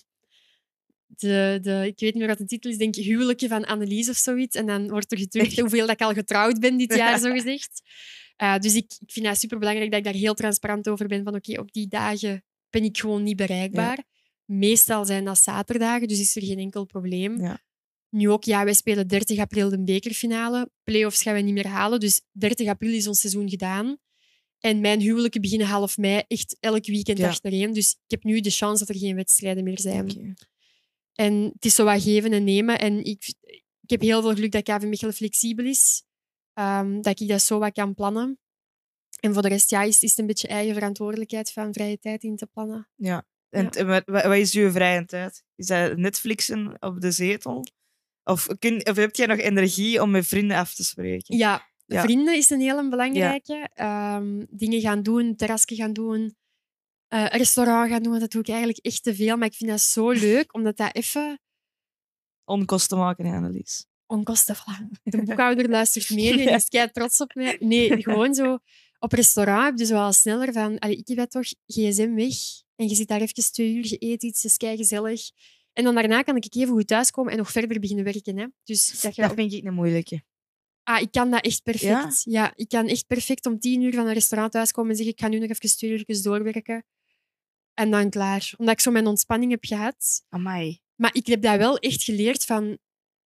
de, de, ik weet niet meer wat de titel is, denk ik Huwelijken van Annelies of zoiets. En dan wordt er gedrukt hoeveel dat ik al getrouwd ben dit jaar, zogezegd. Uh, dus ik, ik vind het superbelangrijk dat ik daar heel transparant over ben. Van oké, okay, op die dagen ben ik gewoon niet bereikbaar. Ja. Meestal zijn dat zaterdagen, dus is er geen enkel probleem. Ja. Nu ook, ja, wij spelen dertig april de bekerfinale. Playoffs gaan we niet meer halen, dus dertig april is ons seizoen gedaan. En mijn huwelijken beginnen half mei, echt elk weekend ja. achtereen. Dus ik heb nu de chance dat er geen wedstrijden meer zijn. Okay. En het is zo wat geven en nemen. En ik, ik heb heel veel geluk dat K V Mechelen flexibel is. Um, dat ik dat zo wat kan plannen. En voor de rest ja, is, is het een beetje eigen verantwoordelijkheid van vrije tijd in te plannen. Ja. En ja. wat, wat is je vrije tijd? Is dat Netflixen op de zetel? Of, kun, of heb jij nog energie om met vrienden af te spreken? Ja, ja. vrienden is een hele belangrijke. Ja. Um, dingen gaan doen, terrasje gaan doen, uh, restaurant gaan doen. Dat doe ik eigenlijk echt te veel. Maar ik vind dat zo leuk, omdat dat even... Onkosten maken, hè, Annelies. Onkosten, voilà. De boekhouder luistert mee en is kei trots op mij. Nee, gewoon zo... Op restaurant heb je zo wel sneller van... Allee, ik heb dat toch, gsm weg. En je zit daar even twee uur, je eet iets, het is kei gezellig. En dan daarna kan ik even goed thuiskomen en nog verder beginnen werken. Hè. Dus dat, dat vind ik een moeilijke. Ah, ik kan dat echt perfect. Ja? ja, ik kan echt perfect om tien uur van een restaurant thuiskomen en zeggen ik ga nu nog even twee uur doorwerken. En dan klaar. Omdat ik zo mijn ontspanning heb gehad. Amai. Maar ik heb dat wel echt geleerd van...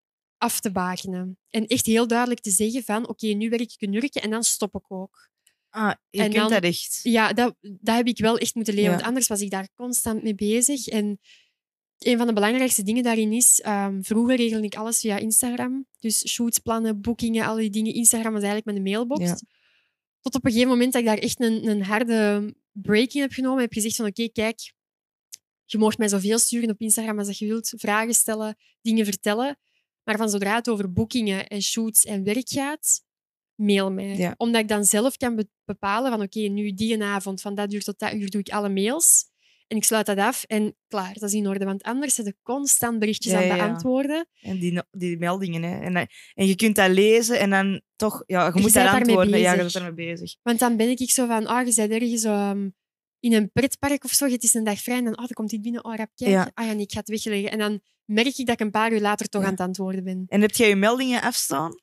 af te bakenen. En echt heel duidelijk te zeggen van, oké, okay, nu werk ik een uurtje en dan stop ik ook. Ah, je en kunt dan, dat echt. Ja, dat, dat heb ik wel echt moeten leren, Ja. want anders was ik daar constant mee bezig. En een van de belangrijkste dingen daarin is, um, vroeger regelde ik alles via Instagram. Dus shoots, plannen, boekingen, al die dingen. Instagram was eigenlijk mijn mailbox. Ja. Tot op een gegeven moment dat ik daar echt een, een harde break in heb genomen. Heb gezegd van, oké, okay, kijk, je mag mij zoveel sturen op Instagram als je wilt. Vragen stellen, dingen vertellen. Maar van zodra het over boekingen en shoots en werk gaat, mail mij. Ja. Omdat ik dan zelf kan be- bepalen van oké, okay, nu die avond, van dat uur tot dat uur doe ik alle mails. En ik sluit dat af en klaar, dat is in orde. Want anders zit ik constant berichtjes Ja, aan ja, ja. beantwoorden. En die, no- die meldingen. Hè. En, dan- en je kunt dat lezen en dan toch... Ja, je Je moet bent daar daarmee antwoorden. Ja, je bezig. bent ermee bezig. Want dan ben ik zo van, ah, je bent ergens um, in een pretpark of zo, het is een dag vrij en dan, oh, dan komt dit binnen, oh, rap kijken. Ja. Ah ja, nee, ik ga het wegleggen. En dan merk ik dat ik een paar uur later toch Ja. aan het antwoorden ben. En heb jij je meldingen afstaan?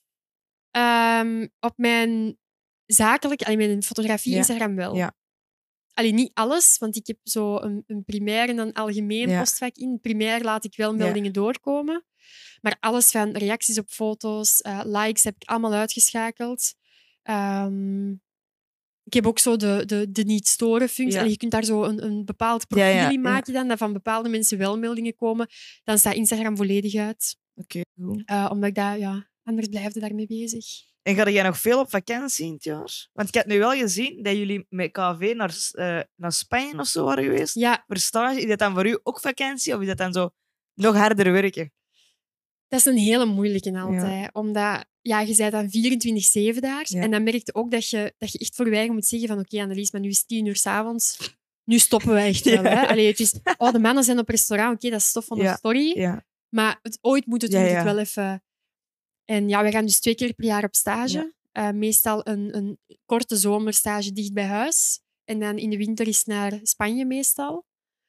Um, op mijn zakelijk, allee, mijn fotografie Ja. Instagram wel. Ja. Allee, niet alles, want ik heb zo een, een primair en een algemeen Ja. postvak in. Primair laat ik wel meldingen Ja. doorkomen. Maar alles van reacties op foto's, uh, likes heb ik allemaal uitgeschakeld. Um, ik heb ook zo de, de, de niet-storen-functie. Ja. Allee, je kunt daar zo een, een bepaald profiel Ja, ja, in ja. maken dan, dat van bepaalde mensen wel meldingen komen. Dan staat Instagram volledig uit. Oké, goed. Uh, omdat ik dat, ja, anders blijf je daarmee bezig. En ga jij nog veel op vakantie in het jaar? Want ik heb nu wel gezien dat jullie met K V naar, uh, naar Spanje of zo waren geweest. Ja, Voor stage. Is dat dan voor u ook vakantie of is dat dan zo nog harder werken? dat is een hele moeilijke altijd. Ja. Omdat ja, je bent dan vierentwintig zeven daar. Ja. En dan merk je ook dat je, dat je echt voor je eigen moet zeggen van oké, okay, Annelies, maar nu is het tien uur 's avonds. Nu stoppen we echt wel. Ja. Hè? Allee, het is, oh, de mannen zijn op restaurant. Oké, okay, dat is stof van de ja. story. Ja. Maar het, ooit moet het, ja, moet ja. het wel even... En ja, we gaan dus twee keer per jaar op stage. Ja. Uh, meestal een, een korte zomerstage dicht bij huis. En dan in de winter is naar Spanje meestal.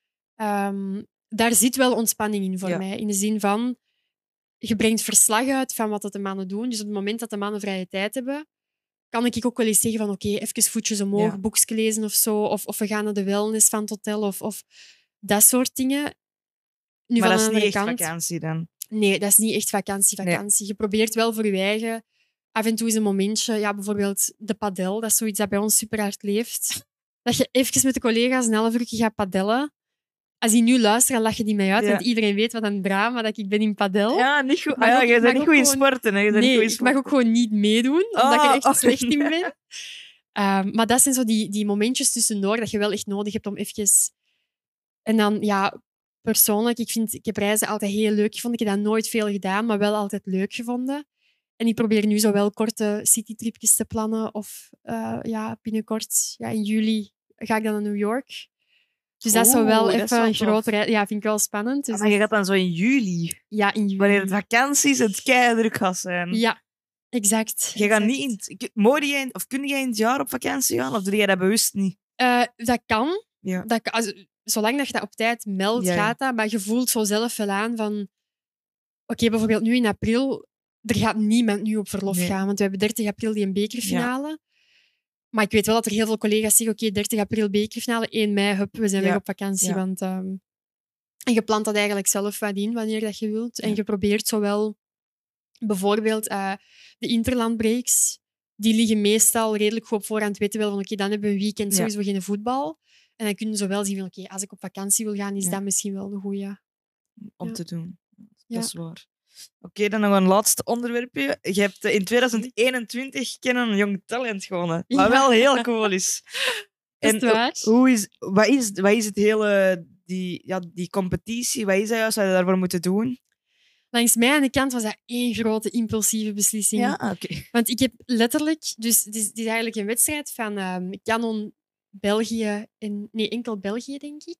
Um, daar zit wel ontspanning in voor ja. mij. In de zin van... Je brengt verslag uit van wat de mannen doen. Dus op het moment dat de mannen vrije tijd hebben, kan ik ook wel eens zeggen van oké, okay, even voetjes omhoog, ja. boekje lezen of zo. Of, of we gaan naar de wellness van het hotel. Of, of dat soort dingen. Nu, maar van dat is niet echt kant, vakantie dan? Nee, dat is niet echt vakantie, vakantie. Nee. Je probeert wel voor je eigen... Af en toe is een momentje. Ja, bijvoorbeeld de padel. Dat is zoiets dat bij ons super hard leeft. Dat je even met de collega's een half uur gaat padellen. Als die nu luisteren, lachen die mij uit. Ja. Want iedereen weet wat een drama dat ik ben in padel. Ja, niet goed. Ah, ja, je bent niet goed in sporten. Hè. Je nee, niet goed in ik mag ook gewoon niet meedoen. Omdat oh, ik er echt oh, slecht in ben. um, maar dat zijn zo die, die momentjes tussendoor dat je wel echt nodig hebt om even... En dan, ja, persoonlijk, ik, vind, ik heb reizen altijd heel leuk gevonden. Ik heb dat nooit veel gedaan, maar wel altijd leuk gevonden. En ik probeer nu zo wel korte citytripjes te plannen. Of uh, ja, binnenkort, ja, in juli, ga ik dan naar New York. Dus dat is zo wel even een grote reis. Ja, vind ik wel spannend. Dus ah, maar je gaat dan zo in juli? Ja, in juli. Wanneer het vakanties het keidruk gaat zijn. Ja, exact. Je gaat niet in, mocht jij, of kun jij in het jaar op vakantie gaan? Of doe jij dat bewust niet? Uh, dat kan. Ja. Dat kan also, zolang dat je dat op tijd meldt, ja, ja. gaat dat. Maar je voelt zo zelf wel aan van... Oké, okay, bijvoorbeeld nu in april... Er gaat niemand nu op verlof nee. gaan. Want we hebben dertig april die een bekerfinale. Ja. Maar ik weet wel dat er heel veel collega's zeggen... Oké, okay, dertig april bekerfinale, één mei, hup, we zijn ja. weg op vakantie. Ja. Want, um, en je plant dat eigenlijk zelf wat in, wanneer dat je wilt. Ja. En je probeert zowel... Bijvoorbeeld uh, de interlandbreaks. Die liggen meestal redelijk goed op voorhand. Weten wel van, oké, okay, dan hebben we een weekend ja. sowieso geen voetbal. En dan kun je zo wel zien van, oké, okay, als ik op vakantie wil gaan, is ja. dat misschien wel een goeie. Om ja. te doen. Dat ja. is waar. Oké, okay, dan nog een laatste onderwerpje. Je hebt in twintig eenentwintig kennen een jong talent gewonnen. Ja. Wat wel heel cool is. Is het waar? Hoe is, wat, is, wat is het hele... Die, ja, die competitie, wat is dat juist? Wat je daarvoor moeten doen? Langs mij aan de kant was dat één grote impulsieve beslissing. Ja, oké. Okay. Want ik heb letterlijk... Dus het is, het is eigenlijk een wedstrijd van um, Canon België... En, nee, enkel België, denk ik.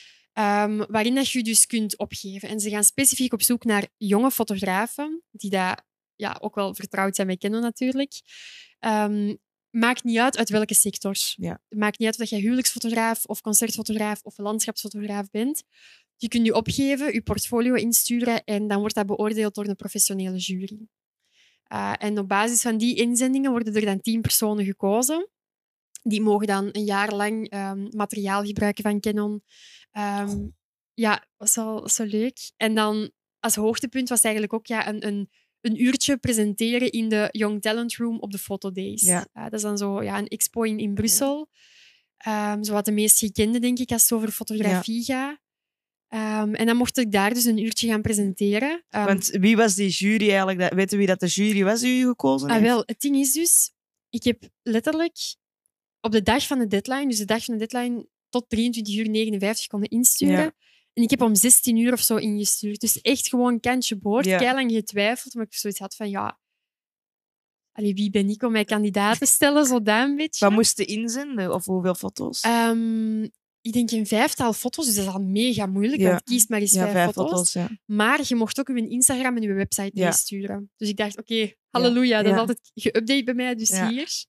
Um, waarin dat je dus kunt opgeven. En ze gaan specifiek op zoek naar jonge fotografen, die daar ja, ook wel vertrouwd zijn met Canon natuurlijk. Um, maakt niet uit uit welke sector. Ja. Maakt niet uit of je huwelijksfotograaf of concertfotograaf of landschapsfotograaf bent. Je kunt je opgeven, je portfolio insturen en dan wordt dat beoordeeld door een professionele jury. Uh, en op basis van die inzendingen worden er dan tien personen gekozen. Die mogen dan een jaar lang um, materiaal gebruiken van Canon. Um, ja, dat is wel, dat is wel leuk. En dan als hoogtepunt was eigenlijk ook ja, een, een, een uurtje presenteren in de Young Talent Room op de Fotodays. Ja. Uh, dat is dan zo ja, een expo in, in Brussel. Ja. Um, zo wat de meest gekende, denk ik, als het over fotografie ja. gaat. Um, en dan mocht ik daar dus een uurtje gaan presenteren. Um, Want wie was die jury eigenlijk? Dat, weten wie dat de jury was die u gekozen heeft? Ah, wel, het ding is dus, ik heb letterlijk op de dag van de deadline, dus de dag van de deadline tot drieëntwintig uur negenenvijftig konden insturen. Ja. En ik heb om zestien uur of zo ingestuurd. Dus echt gewoon kantje boord. Ja. Keilang getwijfeld, maar ik zoiets had van ja... Allee, wie ben ik om mij kandidaat te stellen? Zo dat een beetje. Wat moest je inzenden? Of hoeveel foto's? Um, ik denk een vijftal foto's, dus dat is al mega moeilijk. Ja. Want kies maar eens ja, vijf, vijf foto's. foto's ja. Maar je mocht ook je Instagram en je website ja. meesturen. Dus ik dacht, oké, okay, halleluja, ja. dat is ja. altijd geüpdate bij mij, dus ja. hier.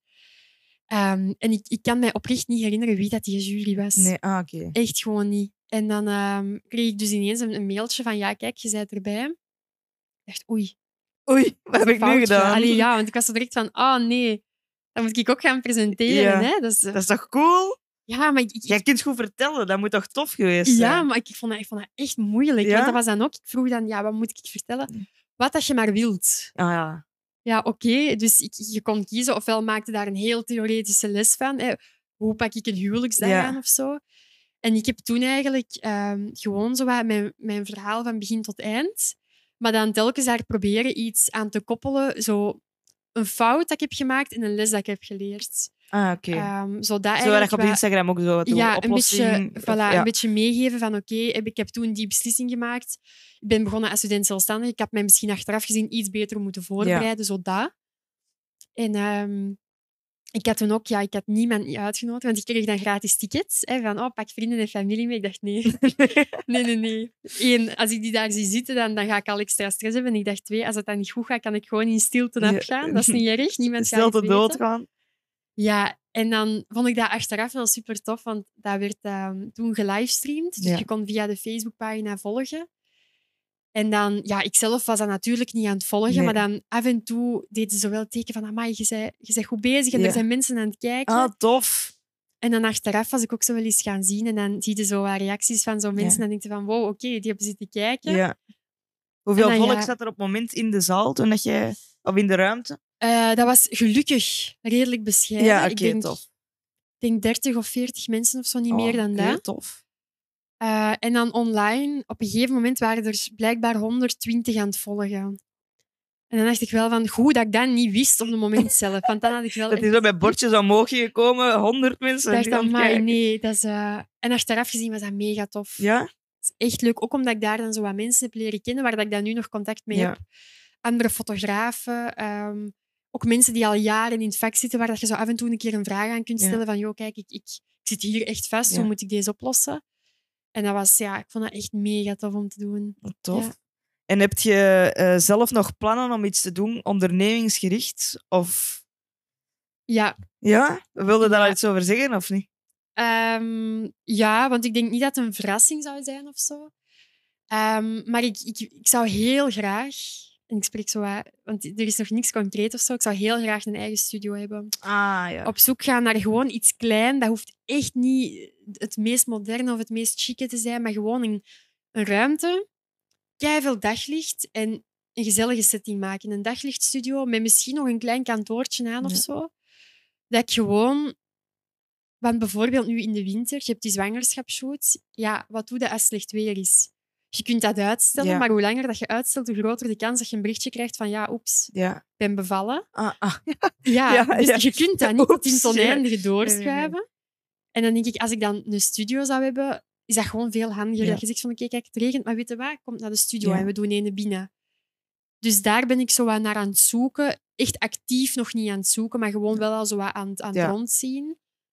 Um, en ik, ik kan mij oprecht niet herinneren wie dat die jury was. Nee, ah, oké. Okay. Echt gewoon niet. En dan um, kreeg ik dus ineens een, een mailtje van ja, kijk, je bent erbij. Ik dacht, oei. Oei, wat heb ik nu gedaan? Allee, ja, want ik was zo direct van, oh nee, dan moet ik ook gaan presenteren. Ja. Hè? Dat, is, dat is toch cool? Ja, maar... Ik, ik, Jij kunt goed vertellen, dat moet toch tof geweest zijn? Ja, maar ik, ik, vond, dat, ik vond dat echt moeilijk. Ja? Want dat was dan ook... Ik vroeg dan, ja, wat moet ik vertellen? Wat dat je maar wilt. Ah ja. Ja, oké. Okay. Dus ik, je kon kiezen, ofwel maakte daar een heel theoretische les van. Hè. Hoe pak ik een huwelijksdag ja. aan of zo? En ik heb toen eigenlijk um, gewoon zo wat mijn, mijn verhaal van begin tot eind, maar dan telkens daar proberen iets aan te koppelen. Zo een fout dat ik heb gemaakt en een les dat ik heb geleerd. Ah, oké. Okay. Um, zo dat zo dat je op Instagram ook zo wat ja, oplossing... een beetje, voilà, ja. een beetje meegeven van oké, okay, ik heb toen die beslissing gemaakt. Ik ben begonnen als student zelfstandig. Ik had mij misschien achteraf gezien iets beter moeten voorbereiden, ja. zo dat. En um, ik had toen ook, ja, ik had niemand niet uitgenodigd, want ik kreeg dan gratis tickets. Hè, van, oh, pak vrienden en familie mee. Ik dacht, nee. nee, nee, nee. Eén, als ik die daar zie zitten, dan, dan ga ik al extra stress hebben. En ik dacht, twee, als het dan niet goed gaat, kan ik gewoon in stilte afgaan. Ja. Dat is niet erg. Niemand gaat stilte doodgaan. Ja, en dan vond ik dat achteraf wel super tof, want dat werd um, toen gelivestreamd. Dus ja. je kon via de Facebookpagina volgen. En dan, ja, ik zelf was dat natuurlijk niet aan het volgen, nee. maar dan af en toe deden ze wel het teken van amai, je bent, je bent goed bezig en ja. er zijn mensen aan het kijken. Ah, tof. En dan achteraf was ik ook zo wel eens gaan zien en dan zie je zo wat reacties van zo'n mensen ja. en dan denk je van wow, oké, okay, die hebben zitten kijken. Ja. Hoeveel dan, volk ja, zat er op het moment in de zaal toen dat je, of in de ruimte? Uh, dat was gelukkig redelijk bescheiden. Ja, oké, okay, tof. Ik denk dertig of veertig mensen of zo, niet oh, meer dan okay, dat. Tof. Uh, en dan online, op een gegeven moment waren er blijkbaar honderdtwintig aan het volgen. En dan dacht ik wel van, goed dat ik dat niet wist op het moment zelf. Want dan had ik wel dat is zo met bordjes omhoog gekomen, honderd mensen. Ik dacht, amai, nee. Dat is, uh... En achteraf gezien was dat mega tof. Ja? Dat is echt leuk, ook omdat ik daar dan zo wat mensen heb leren kennen, waar dat ik dan nu nog contact mee ja. heb. Andere fotografen, um, ook mensen die al jaren in het vak zitten, waar dat je zo af en toe een keer een vraag aan kunt stellen ja. van, joh, kijk, ik, ik, ik zit hier echt vast, ja. hoe moet ik deze oplossen? En dat was, ja, ik vond dat echt mega tof om te doen. Tof. Ja. En heb je uh, zelf nog plannen om iets te doen, ondernemingsgericht? Of... Ja. Ja? Wilde je daar ja. iets over zeggen, of niet? Um, ja, want ik denk niet dat het een verrassing zou zijn of zo. Um, maar ik, ik, ik zou heel graag... En ik spreek zo uit, want er is nog niks concreet of zo. Ik zou heel graag een eigen studio hebben. Ah, ja. Op zoek gaan naar gewoon iets klein. Dat hoeft echt niet het meest moderne of het meest chique te zijn, maar gewoon een, een ruimte, keiveel daglicht en een gezellige setting maken. Een daglichtstudio met misschien nog een klein kantoortje aan ja. of zo. Dat ik gewoon... Want bijvoorbeeld nu in de winter, je hebt die zwangerschapsshoot. Ja, wat doe je als het slecht weer is? Je kunt dat uitstellen, ja. maar hoe langer dat je uitstelt, hoe groter de kans dat je een berichtje krijgt van ja, oeps, ja. ik ben bevallen. Ah, ah. Ja, ja, dus ja. je kunt dat niet tot in het oneindige ja. doorschuiven. Nee, nee, nee. En dan denk ik, als ik dan een studio zou hebben, is dat gewoon veel handiger. Ja. Dat je zegt van, oké, okay, kijk, het regent, maar weet je wat? Kom naar de studio ja. en we doen een binnen. Dus daar ben ik zo wat naar aan het zoeken. Echt actief nog niet aan het zoeken, maar gewoon wel al zo wat aan, aan het ja. rondzien.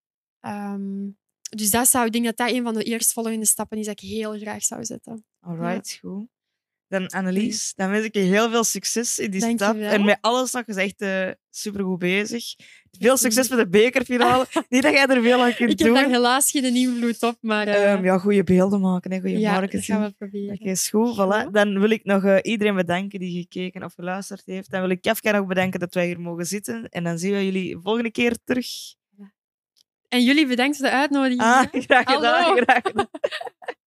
Um, dus dat zou, ik denk dat dat een van de eerstvolgende stappen is dat ik heel graag zou zetten. Alright, ja. goed. Dan Annelies, dan wens ik je heel veel succes in die Dank stap. En met alles nog eens echt uh, supergoed bezig. Veel succes met de bekerfinale. Niet dat jij er veel aan kunt ik doen. Ik heb daar helaas geen invloed op, maar... Uh... Um, ja, goede beelden maken, hè, goede ja, marketing. dat gaan we proberen. Oké, is goed. Voilà. Dan wil ik nog uh, iedereen bedanken die gekeken of geluisterd heeft. Dan wil ik Kafka nog bedanken dat wij hier mogen zitten. En dan zien we jullie volgende keer terug. En jullie bedankt voor de uitnodiging. Ah, graag gedaan. Graag gedaan.